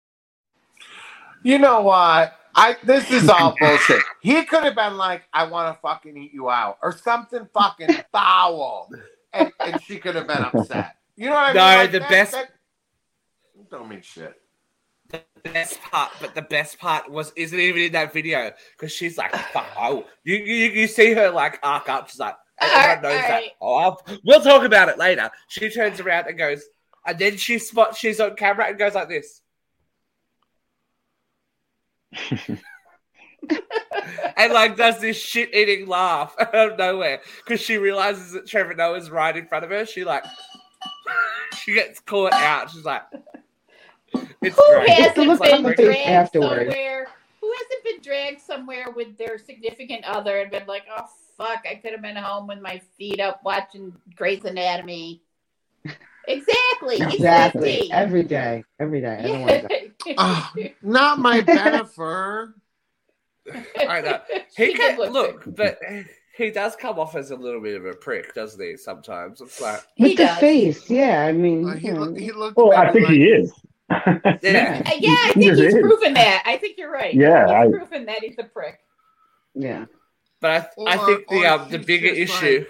You know what? This is all bullshit. He could have been like, "I want to fucking eat you out," or something fucking foul, and she could have been upset. You know what I mean? No, Like, the best- don't mean shit. The best part isn't even in that video because she's like, "Fuck!" Oh, you see her like arc up. She's like, everyone knows that. Alright. Oh, we'll talk about it later. She turns around and goes, and then she's on camera and goes like this, and like does this shit-eating laugh out of nowhere because she realizes that Trevor Noah's right in front of her. She like, she gets caught out. She's like, it's Who great. hasn't look It's on been the face dragged afterwards. somewhere? Who hasn't been dragged somewhere with their significant other and been like, "Oh fuck, I could have been home with my feet up watching Grey's Anatomy." Exactly. Exactly. It's Every day. I don't want that. Not my Bennifer. I know. She He did can look look, good. but he does come off as a little bit of a prick, doesn't he? Sometimes it's like, He With the does. face, yeah. I mean, He looked. Well, I maybe think he is. yeah. Yeah, I He think just he's is. proven that. I think you're right. Yeah, He's proven that he's a prick. yeah. But I Or- think or the she's bigger just issue.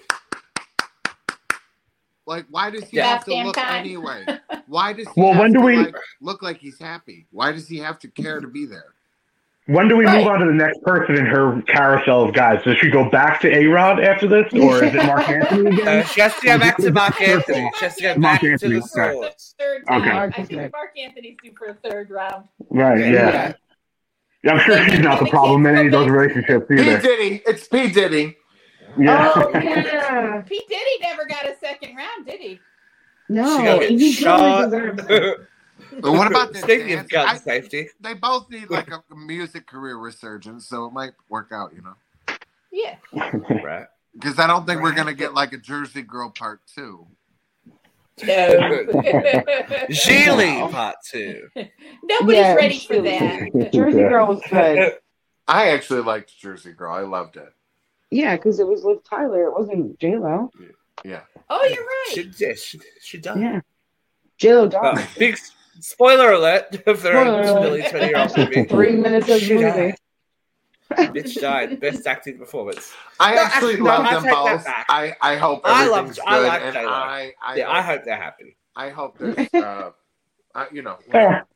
Like, why does he Yeah. have to Goddamn look time. anyway? Why does he Well, have when do to we- look like he's happy? Why does he have to care to be there? When do we Right. move on to the next person in her carousel of guys? Does she go back to A-Rod after this, or is it Mark Anthony again? She has to go back to Mark Anthony. She has to go Mark back Anthony, to the okay. source. Third time. Okay. I think Mark Anthony's due for a third round. Right, yeah. I'm sure she's not the problem in any of those relationships P. either. Diddy. It's P. Diddy. Yeah. Oh, yeah. P. Diddy never got a second round, did he? She No, got he shot. totally deserves it. But what about this? Speaking of dance? gun safety, They both need like a music career resurgence, so it might work out, you know. Yeah. right? Because I don't think we're gonna get like a Jersey Girl Part 2. No. Geely Part 2. Nobody's Yeah, ready for Jersey. that. Jersey Girl was good. I actually liked Jersey Girl. I loved it. Yeah, because it was Liv Tyler. It wasn't J-Lo. Yeah. Oh, you're right. She does. Yeah. J-Lo died. Big spoiler alert for Spoiler a alert. nearly 20-year-old movie. 3 minutes of the She movie. died. Bitch died. Best acting performance. I No, actually actually, no, love I them take that both. back. I hope I everything's loved- I good, liked and J-Lo. I I hope they're happy. I hope there's you know. I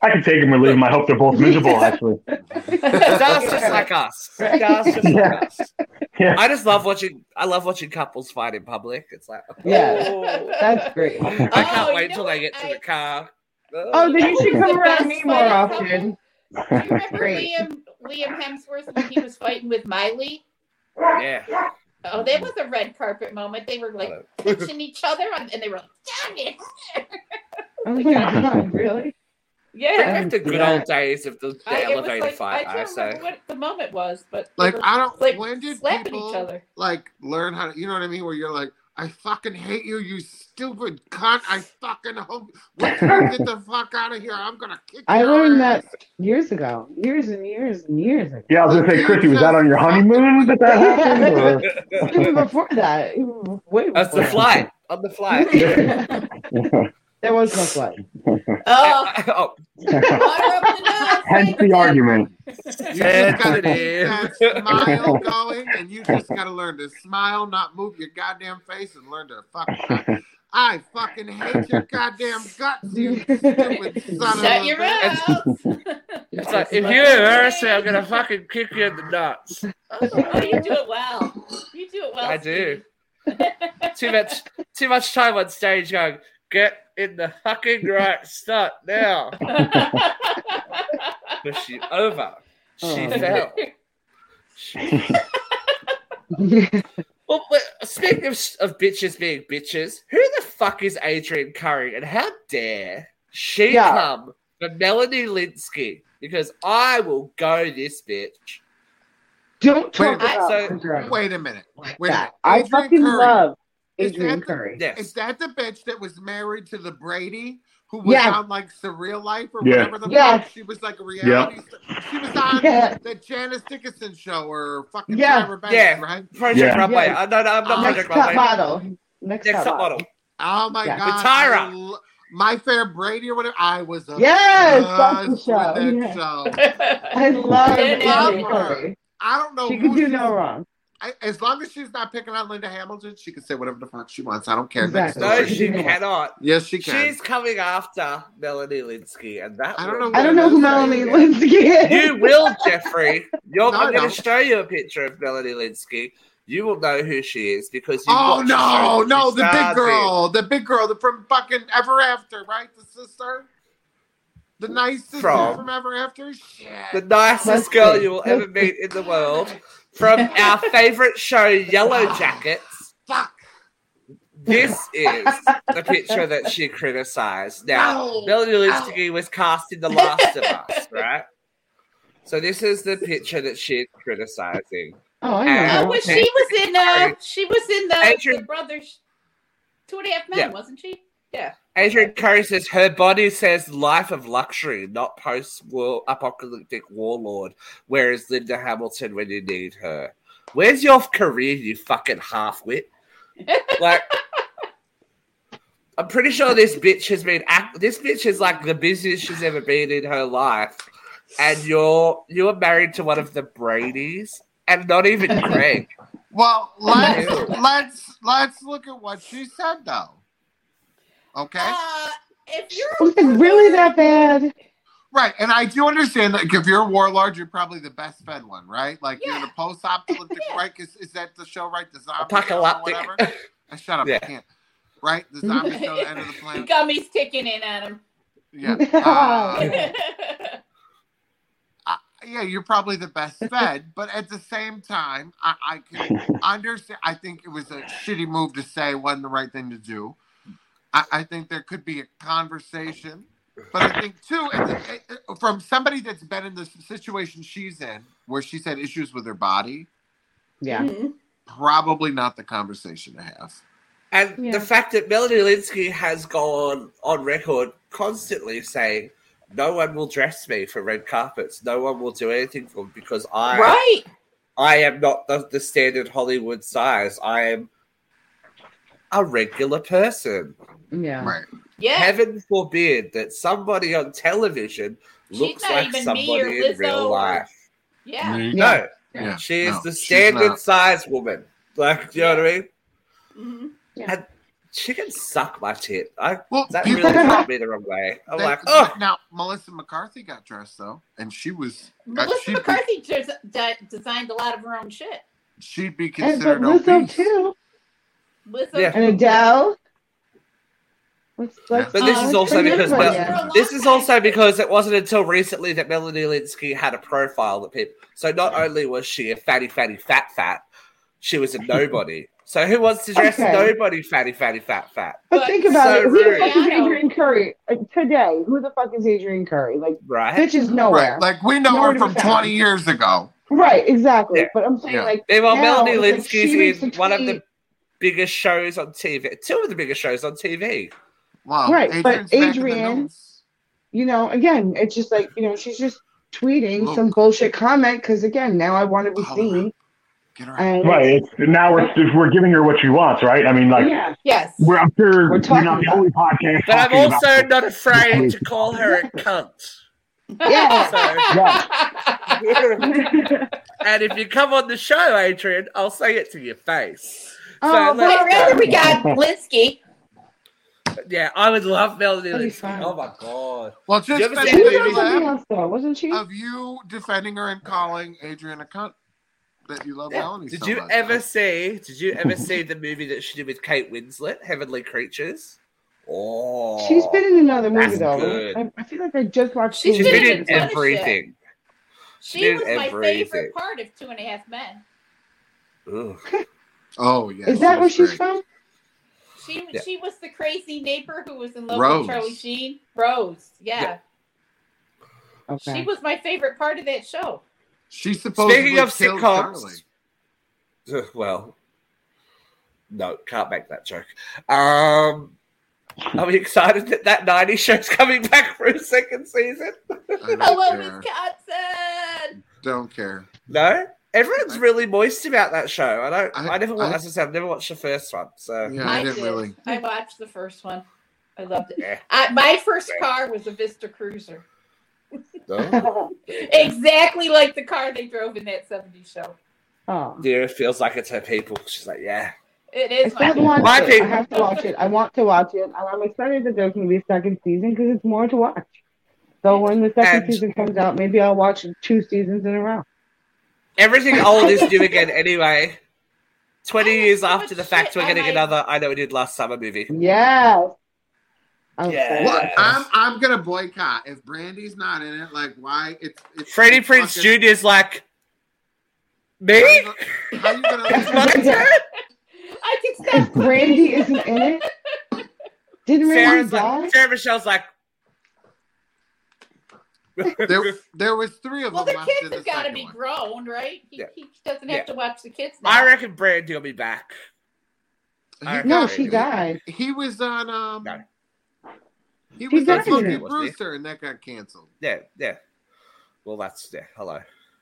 I can take them or leave them. I hope they're both miserable, actually. That's just like us. That's just like us. Yeah. I just love watching. I love watching couples fight in public. It's like, Yeah. That's great. I can't wait till they get to the car. Oh, then you should come around me more often. Do you remember Liam Hemsworth when he was fighting with Miley? Yeah. Oh, that was a red carpet moment. They were like pinching each other, and they were like, "Damn it!" Oh my God, really? Bring Yeah. back the good old days of the elevator like, fight. I don't remember what the moment was, but they Like, were, I don't. like, When did slapping people each other. like learn how to? You know what I mean? Where you're like, I fucking hate you, you stupid cunt. I fucking hope. Once you get the fuck out of here, I'm gonna kick. I your learned ass. that years ago. Years and years and years ago. Yeah, I was going to say, Chrissy, was that on your honeymoon that happened? Or? Even before that. Even way That's the before flight. On the flight. that. There was no flight. Oh, Oh, water up the nose. Hence the argument. You just gotta keep Sensitive. that smile going, and you just gotta learn to smile, not move your goddamn face, and learn to fucking. I fucking hate your goddamn guts, you stupid son Shut of your a bitch. mouth. it's like, if you embarrass me, I'm going to fucking kick you in the nuts. Oh, you do it well. You do it well. I do. Steve. Too much time on stage going, get in the fucking right start now. But she over. She Oh. fell. Well, speaking of bitches being bitches, who the fuck is Adrian Curry, and how dare she come for Melanie Linsky? Because I will go this bitch. Don't talk Wait, about so- Adrian Wait a minute. like Wait a that. minute. I Adrian fucking Curry. love Is Adrian that the- Curry. Yes. Is that the bitch that was married to the Brady, who was Yes. on like Surreal Life or Yeah. whatever the Yes. fuck? She was like a reality star. She was on Yes. the Janice Dickinson show or fucking Yes. Tyra Banks, Yeah. right? Project Yeah. Runway. Yes. No, I'm not Next Project top Runway. model. Next Next top top model. Oh my Yeah. god. With Tyra. I My Fair Brady or whatever. I was Yes, that's obsessed the show. with that Yeah. show. I love It is. Adrian Curry. I don't know She who can do she's- no wrong. as long as she's not picking on Linda Hamilton, she can say whatever the fuck she wants. I don't care. Exactly. No, Next she story. cannot. Yes, she can. She's coming after Melanie Linsky, and that I don't will- know I don't know who Melanie Linsky is. You will, Jeffrey. No, I'm I going to don't. show you a picture of Melanie Linsky. You will know who she is because you. Oh watched the show no, that no, she the big starred girl from fucking Ever After, right? The sister, the nice sister From- from Ever After. Shit. in. The nicest Let's girl see. you will ever meet in the world. From our favorite show, Yellow Jackets. Fuck. This is the picture that she criticized. Now, No. Melanie Linsky was cast in The Last of Us, right? So this is the picture that she's criticizing. Oh, I And- know. Oh, well, she was in the Adrian- Brothers 2.5 Men, Yeah. wasn't she? Yeah. Adrian Curry says her body says life of luxury, not post-apocalyptic warlord, whereas Linda Hamilton when you need her. Where's your career, you fucking half-wit? Like, I'm pretty sure this bitch has been... This bitch is like the busiest she's ever been in her life. And you are married to one of the Bradys, and not even Greg. Well, let's look at what she said though. Okay. If you're Was it really that bad? Right, and I do understand that if you're a warlord, you're probably the best fed one, right? Like you're Yeah. the post-apocalyptic, right? Is that the show, right? The zombie Apocalyptic. show or whatever? Shut up, Yeah. I can't. Right? The zombie show, the end of the planet. Gummy's kicking in at him. Yeah. Yeah, you're probably the best fed, but at the same time, I can understand. I think it was a shitty move to say, wasn't the right thing to do. I think there could be a conversation, but I think too, from somebody that's been in the situation she's in, where she's had issues with her body, Yeah. Mhm. probably not the conversation to have. And Yeah. the fact that Melanie Linsky has gone on record constantly saying, no one will dress me for red carpets. No one will do anything for me because Right. I am not the standard Hollywood size. I am a regular person. Yeah. Right. Yeah. Heaven forbid that somebody on television She's looks not like even me somebody or in Lizzo real or- life. Yeah. No, Yeah. she is No, the she's standard not. size woman. Like, you know what I mean? Mhm. And she can suck my tit. That people really rubbed me the wrong way. I'm like, oh. Now, Melissa McCarthy got dressed, though, and she was... Melissa McCarthy designed a lot of her own shit. She'd be considered Lizzo obese. too. Lizzo Yeah. And Adele. But this is also because it wasn't until recently that Melanie Lynskey had a profile that people. So not only was she a fatty, fat, she was a nobody. So who wants to dress nobody fatty, fat? But think about it. Who the rude. fuck is Adrian Curry today? Who the fuck is Adrian Curry? Like, right? bitch is nowhere. Right. Like, we know her from 20 years ago. Right, exactly. Yeah. But I'm saying, like, well, now, Melanie like, Lynskey's she makes in a one of tweet- the biggest shows on TV. Two of the biggest shows on TV. Wow. Right, Adrian's but back in the Adrian, news. you know, again, it's just like, you know, she's just tweeting some bullshit comment because, again, now I want to be seen. And Right. Now we're giving her what she wants, right? I mean, like, yes. I'm sure We're you're talking not the only podcast. But I'm talking also about not afraid to call her a cunt. Yeah. And if you come on the show, Adrian, I'll say it to your face. I'd rather we got Linsky. Yeah, I would love Melanie That'd be Lynskey. fun. Oh my god! Well, just You ever think seen the movie? Wasn't she? Of you defending her and calling Adrian a cunt. That you love Melanie Did so you much. ever see the movie that she did with Kate Winslet, Heavenly Creatures? Oh, She's been in another movie, that's though. good. I feel like I just watched She's She's two been been in in a ton of everything. She was my everything. favorite part of 2.5 Men. Ugh. Oh, yeah. Is that where she's great. from? She was the crazy neighbor who was in love Rose. with Charlie Sheen. Rose, yeah. Okay. She was my favorite part of that show. She's supposed Speaking to of kill sitcoms, Charlie. well, no, can't make that joke. Are we excited that 90s show's coming back for a second season? I don't Hello, care. Wisconsin. Don't care. No? Everyone's really moist about that show. I never watched the first one. So Yeah, I didn't really. I watched the first one. I loved it. Yeah. My first car was a Vista Cruiser. No? Exactly like the car they drove in that 70s show. Oh. Dear, it feels like it's her people. She's like, yeah. It I is still haven't watched My it. I people. have to watch it. I want to watch it. And I'm excited that there's going to be a second season because it's more to watch. So when the second And- season comes out, maybe I'll watch 2 seasons in a row. Everything old is new again anyway. 20 I have years so after much the fact, shit we're on getting my- another I Know We Did Last Summer movie. Yes. I'm Yeah. excited. Well, I'm gonna boycott if Brandy's not in it. Like, why? It's Freddie it's Prinze fucking- Jr. is like, me? How you gonna? It's my turn? I can If stop. Brandy isn't in it, didn't Randy Sarah's die? like, Sarah Michelle's like, there was 3 of Well, them the left in kids the have got to second be one. grown, right? He doesn't Yeah. have to watch the kids now. I reckon Brandy will be back. I He- No, got she it. died. He was on No. He She was on died in Smokey it, wasn't he? Brewster, and that got canceled. Yeah. Well, that's, hello.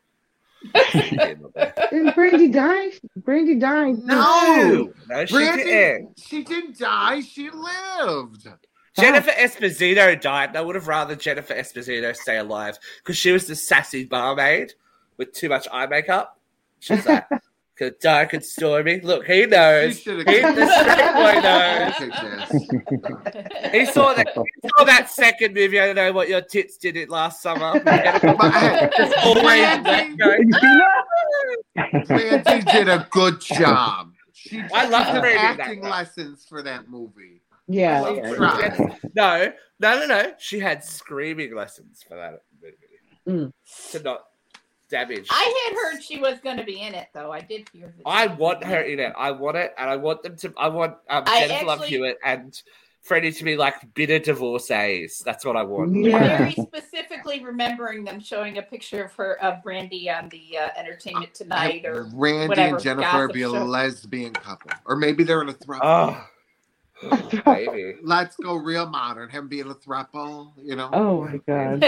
Didn't Brandy die? Brandy died. No, she Brandy, didn't. she didn't die. She lived. Jennifer Esposito died, and I would have rather Jennifer Esposito stay alive because she was the sassy barmaid with too much eye makeup. She was like, dark and stormy. Look, he knows. She He, should've- the straight boy knows. Okay, Jess. He saw that second movie. I don't know what your tits did it last summer. It's always Brandy, going, Brandy did a good job. She I love took Brandy in that acting though. lessons for that movie. Yeah. She yeah. tried. No. She had screaming lessons for that movie to not damage. I had heard she was going to be in it, though. I did hear that. I want her in it. I want it, and I want them to. I want Jennifer Love Hewitt and Freddie to be like bitter divorcees. That's what I want. Yeah. Very specifically remembering them showing a picture of Brandy on the Entertainment Tonight or Randy whatever and Jennifer gossip would be a show. lesbian couple, or maybe they're in a throuple. Oh, baby. Let's go real modern. Him being a throuple, you know. Oh my god.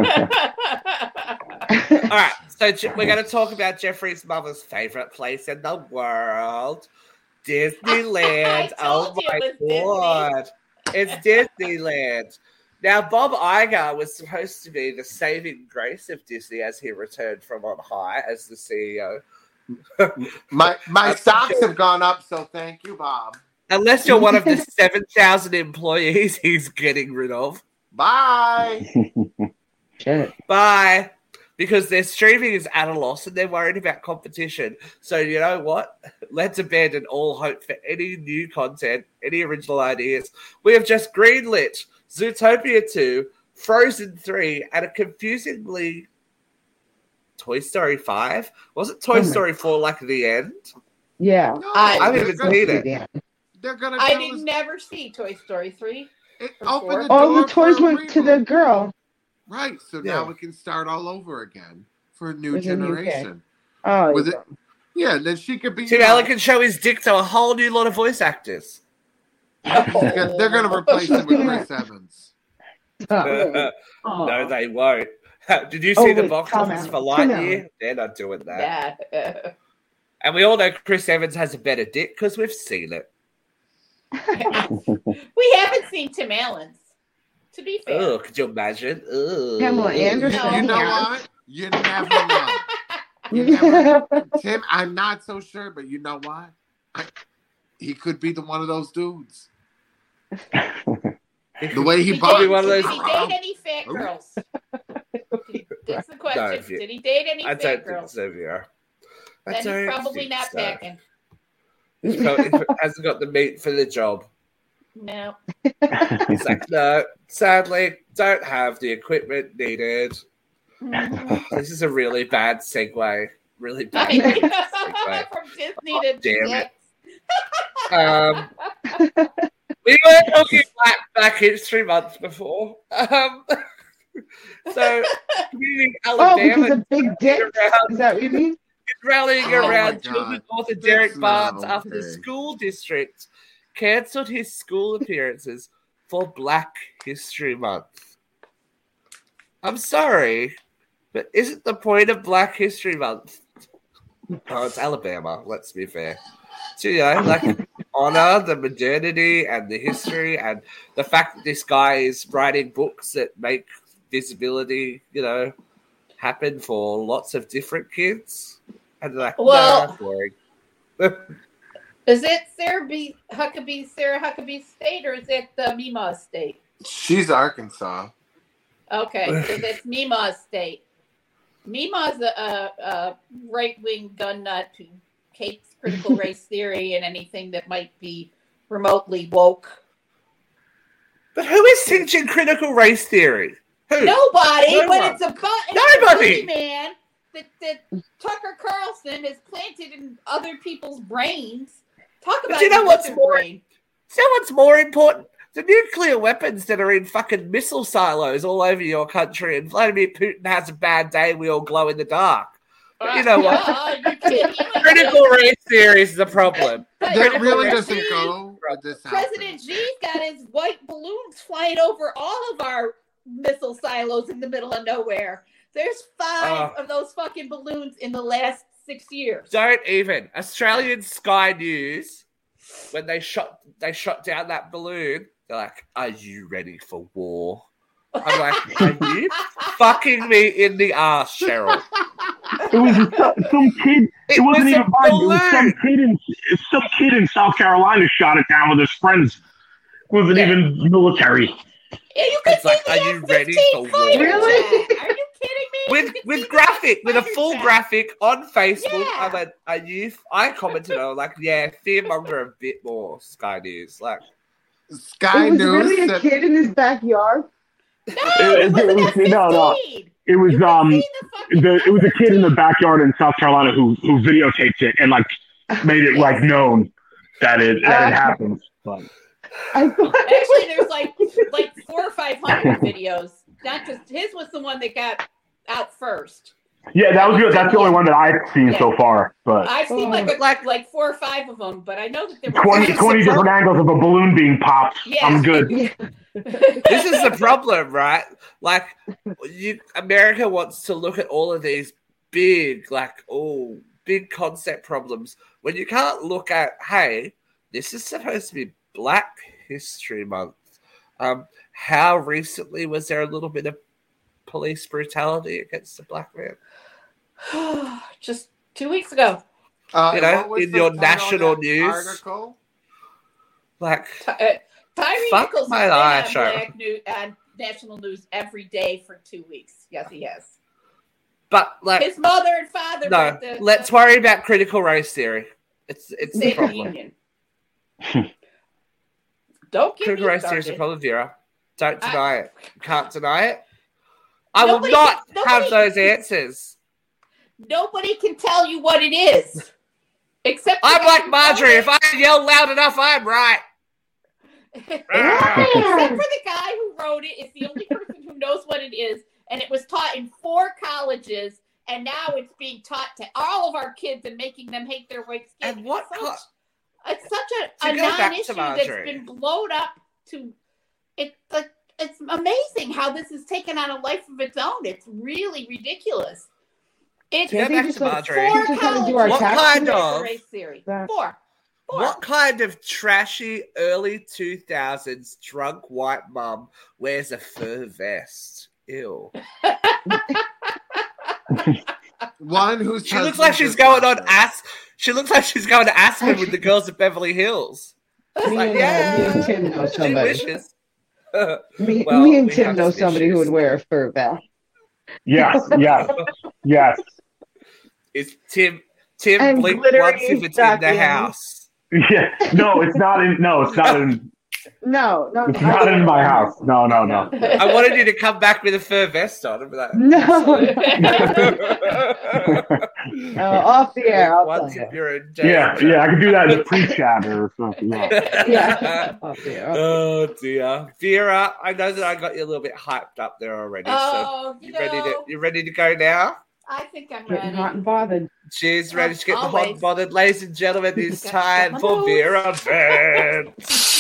All right, so we're going to talk about Jeffrey's mother's favorite place in the world, Disneyland. I Oh told you my it was god, it's Disneyland. Now, Bob Iger was supposed to be the saving grace of Disney as he returned from on high as the CEO. My stocks have gone up, so thank you, Bob. Unless you're one of the 7,000 employees he's getting rid of. Bye. Shit. Bye. Because their streaming is at a loss and they're worried about competition. So you know what? Let's abandon all hope for any new content, any original ideas. We have just greenlit Zootopia 2, Frozen 3, and a confusingly Toy Story 5. Was it Toy Story 4 like the end? Yeah. No, I haven't even seen it. They're gonna. I didn't never see Toy Story 3. Open the All door the toys for a went to reboot. the girl. Right, so Yeah. now we can start all over again for a new With a new generation. Oh, With it, yeah, then she could be. Tim Allen can show his dick to a whole new lot of voice actors. They're going to replace him with Chris Evans. No, Oh. they won't. Did you see the wait, box come office out, for come Lightyear? They're not doing that. Yeah. And we all know Chris Evans has a better dick because we've seen it. We haven't seen Tim Allen's. To be fair. Oh, could you imagine? Ugh. Pamela Anderson. You know Yeah. what? You never know. You never, Tim, I'm not so sure, but you know what? He could be one of those dudes. The way he Could be bought. one of those. Did he date any fat girls? That's the question. No, if you- Did he date any I fat don't think girls? so, yeah. I Then don't he's probably think not so. packing. He hasn't got the meat for the job. No. He's like, no, sadly, don't have the equipment needed. This is a really bad segue. Really bad segue. From Disney to Damn Netflix. We were talking Black History Month before. So, community Oh, Alabama because of big dick? Is that what you mean? is rallying Oh my around God. children's author That's Derek not Barnes after the okay. school district cancelled his school appearances for Black History Month. I'm sorry, but isn't the point of Black History Month? Oh, it's Alabama, let's be fair. To, you know, like, honor the modernity and the history and the fact that this guy is writing books that make visibility, you know, happen for lots of different kids. And like, Well- nah, boring. Is it Sarah Huckabee State, or is it the Mima State? She's Arkansas. Okay, so that's Mima State. Mima's a right-wing gun nut who hates critical race theory and anything that might be remotely woke. But who is teaching critical race theory? Who? Nobody, No but one. it's a Nobody! man that Tucker Carlson has planted in other people's brains. Talk But about you know your what's lizard more- brain. So what's more important? The nuclear weapons that are in fucking missile silos all over your country, and Vladimir Putin has a bad day, we all glow in the dark. But you know what? You kidding? Critical race theory is the problem. But That really President doesn't Xi- go with this President Xi's got his white balloons flying over all of our missile silos in the middle of nowhere. There's 5 of those fucking balloons in the last 6 years. Don't even. Australian Sky News, when they shot down that balloon, they're like, "Are you ready for war?" I'm like, "Are you fucking me in the ass, Cheryl?" It was some kid. It wasn't was even a Biden. It was balloon. some kid in South Carolina shot it down with his friends. It wasn't even military. Yeah, you can It's like, see are the you ready F-15 for war? fighter Really? jet. Are you kidding me? You can see With the graphic, with a fighter full jet. graphic on Facebook, Yeah. I went, "Are you?" I commented on like, "Yeah, fearmonger a bit more." Sky News, like, Sky It was News really a said, kid in his backyard. No, it was an F-15. no. It was You can see the fucking it was a kid in the F-15. backyard in South Carolina who videotaped it and like made it like known that it happened. But I thought Actually, there's like 400 or 500 videos. Not just his was the one that got out first. yeah, that was good. That's the only one that I've seen so far. But I've seen like 4 or 5 of them, but I know that there were 20 different angles of a balloon being popped. Yeah. I'm good. this is the problem, right? Like, America wants to look at all of these big, big concept problems when you can't look at, hey, this is supposed to be Black History Month. How recently was there a little bit of police brutality against a black man? Just 2 weeks ago. You know, what was in the your title of national that news. article? Like, Tyree fuck Nichols my has been life, on Black News, on national news every day for 2 weeks. Yes, he has. but like, His mother and father. no. Let's worry about critical race theory. It's the State of the problem. Union. Don't get Critical me race theory is a started. problem, Vera. Don't deny it. Can't deny it. I will Nobody not can- have nobody- those answers. Nobody can tell you what it is. Except for I'm the like Marjorie. component. If I yell loud enough, I'm right. Except for the guy who wrote it, it's the only person who knows what it is, and it was taught in 4 colleges, and now it's being taught to all of our kids and making them hate their white skin. And what? It's such To a go back to non-issue that's Marjorie. been blown up to it. Like, it's amazing how this has taken on a life of its own. It's really ridiculous. It's To go back just to like Marjorie. 4 teach us how to do our What colleges kind of of- race theory. That- 4. What kind of trashy early 2000s drunk white mum wears a fur vest? Ew. One who's She looks like she's going on She looks like she's going to Aspen with the girls of Beverly Hills. Me Like, and, yeah. me and Tim know She somebody. wishes. Me Well, and we Tim have know some somebody who issues. would wear a fur vest. Yes, yes, yes. Is Tim And blink glittery once if it's in the stockings. house. Yeah. No, it's not in. No, it's not in. No, It's not in my house. No, no, no. I wanted you to come back with a fur vest on. And be like, No. Off the air, I'll tell once you. if you're in Yeah, danger. yeah. I could do that in the pre-chatter or something. Yeah. Yeah. Off the air. Oh dear, Vera. I know that I got you a little bit hyped up there already. Oh, so you ready to go now? I think I'm Getting ready. hot and bothered. Cheers, ready to get the hot Always. and bothered, ladies and gentlemen. It's Got time my for nose. Vera Vent.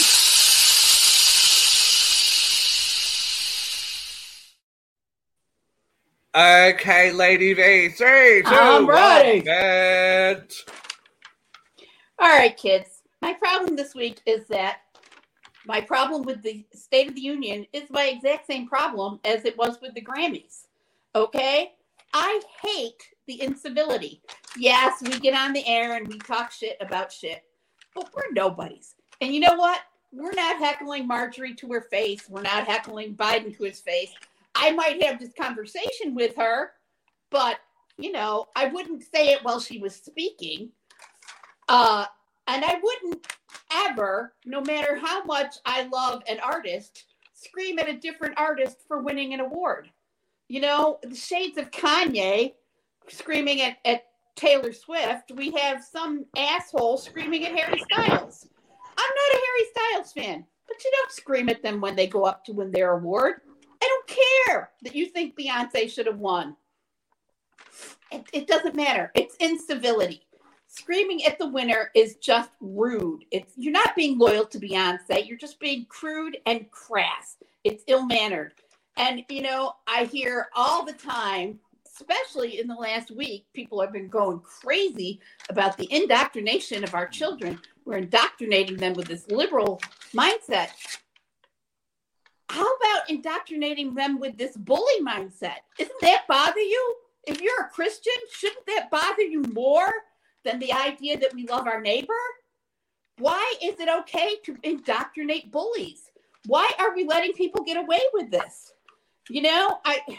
Okay, Lady V, 3, 2, I'm 1, ready. vent. All right, kids. My problem this week is that my problem with the State of the Union is my exact same problem as it was with the Grammys. Okay? I hate the incivility. Yes, we get on the air and we talk shit about shit, but we're nobodies. And you know what? We're not heckling Marjorie to her face. We're not heckling Biden to his face. I might have this conversation with her, but, you know, I wouldn't say it while she was speaking. And I wouldn't ever, no matter how much I love an artist, scream at a different artist for winning an award. You know, the shades of Kanye screaming at Taylor Swift, we have some asshole screaming at Harry Styles. I'm not a Harry Styles fan, but you don't scream at them when they go up to win their award. I don't care that you think Beyonce should have won. It doesn't matter. It's incivility. Screaming at the winner is just rude. You're not being loyal to Beyonce. You're just being crude and crass. It's ill-mannered. And, you know, I hear all the time, especially in the last week, people have been going crazy about the indoctrination of our children. We're indoctrinating them with this liberal mindset. How about indoctrinating them with this bully mindset? Doesn't that bother you? If you're a Christian, shouldn't that bother you more than the idea that we love our neighbor? Why is it okay to indoctrinate bullies? Why are we letting people get away with this? You know,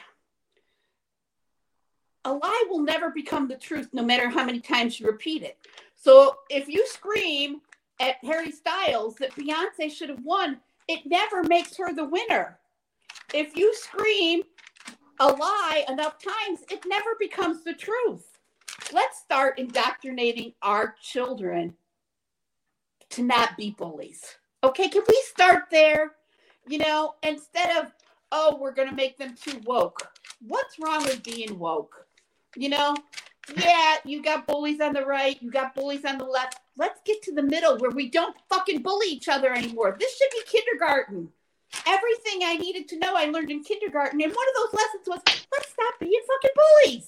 a lie will never become the truth no matter how many times you repeat it. So if you scream at Harry Styles that Beyonce should have won, it never makes her the winner. If you scream a lie enough times, it never becomes the truth. Let's start indoctrinating our children to not be bullies. Okay, can we start there? You know, instead of, oh, we're going to make them too woke. What's wrong with being woke? You know, yeah, you got bullies on the right, you got bullies on the left. Let's get to the middle where we don't fucking bully each other anymore. This should be kindergarten. Everything I needed to know I learned in kindergarten. And one of those lessons was, let's stop being fucking bullies.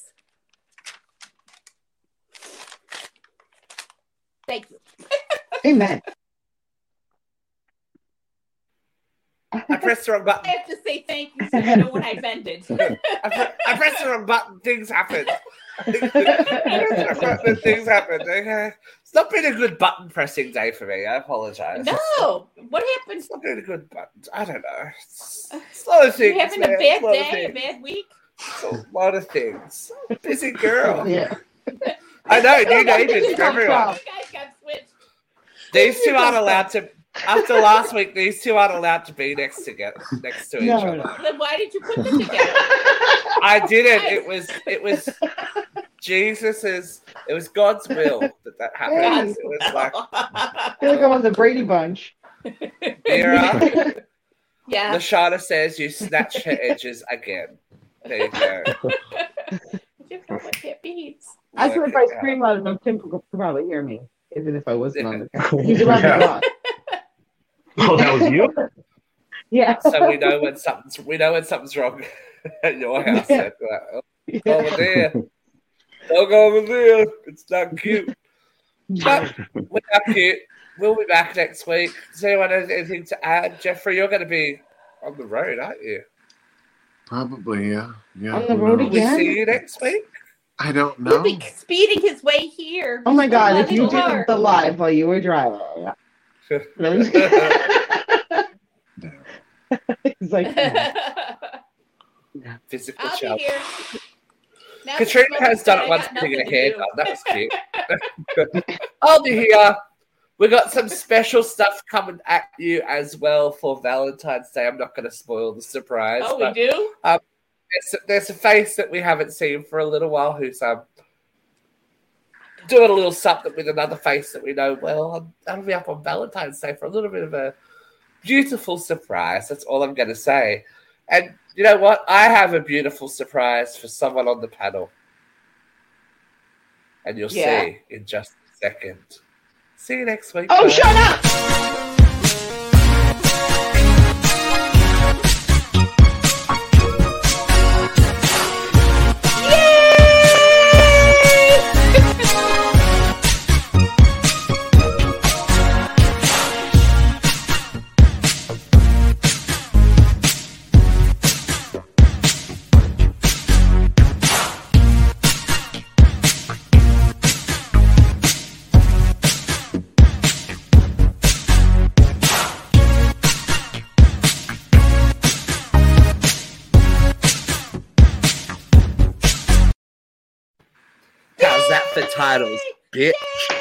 Thank you. Amen. I pressed the wrong I button. have to say thank you so you know when I've ended. I pressed the wrong button. Things happened. Things happened. Okay. It's not been a good button pressing day for me. I apologize. No. What happened? It's not been a good button. I don't know. It's a lot of things. You having a man. bad It's a lot of day, a things. bad week? It's a lot of things. Busy girl. Yeah. I know. New That's neighbors for everyone. You guys got switched. These two aren't allowed to. After last week, these two aren't allowed to be next to each No, other. no. Then why did you put them together? I didn't. It was Jesus's. It was God's will that happened. Yes. It was like, I feel like I was the Brady Bunch. Mira, Yeah. Lashana says you snatched her edges again. There you go. You know what that means. I swear if I scream loud enough, Tim could probably hear me, even if I wasn't on the camera. He's around the block. Oh, that was you? Yeah. So we know when something's wrong at your house. Yeah. Like, oh, over there. Don't go over there. It's not cute. But we're not cute. We'll be back next week. Does anyone have anything to add? Jeffrey, you're going to be on the road, aren't you? Probably, yeah. On the road Will we again? see you next week? I don't He'll know. be speeding his way here. Oh my God, if you Little did car. the live while you were driving. He's like, Physical I'll challenge. be here. Now Katrina that has done it I once got putting her nothing to hair do. on. That was cute. I'll be here. We got some special stuff coming at you as well for Valentine's Day. I'm not going to spoil the surprise. Oh, we but do? there's a face that we haven't seen for a little while who's doing a little something with another face that we know well. That'll be up on Valentine's Day for a little bit of a beautiful surprise. That's all I'm going to say. And you know what? I have a beautiful surprise for someone on the panel. And you'll see in just a second. See you next week. oh, Bye. shut up! How's that for titles, bitch?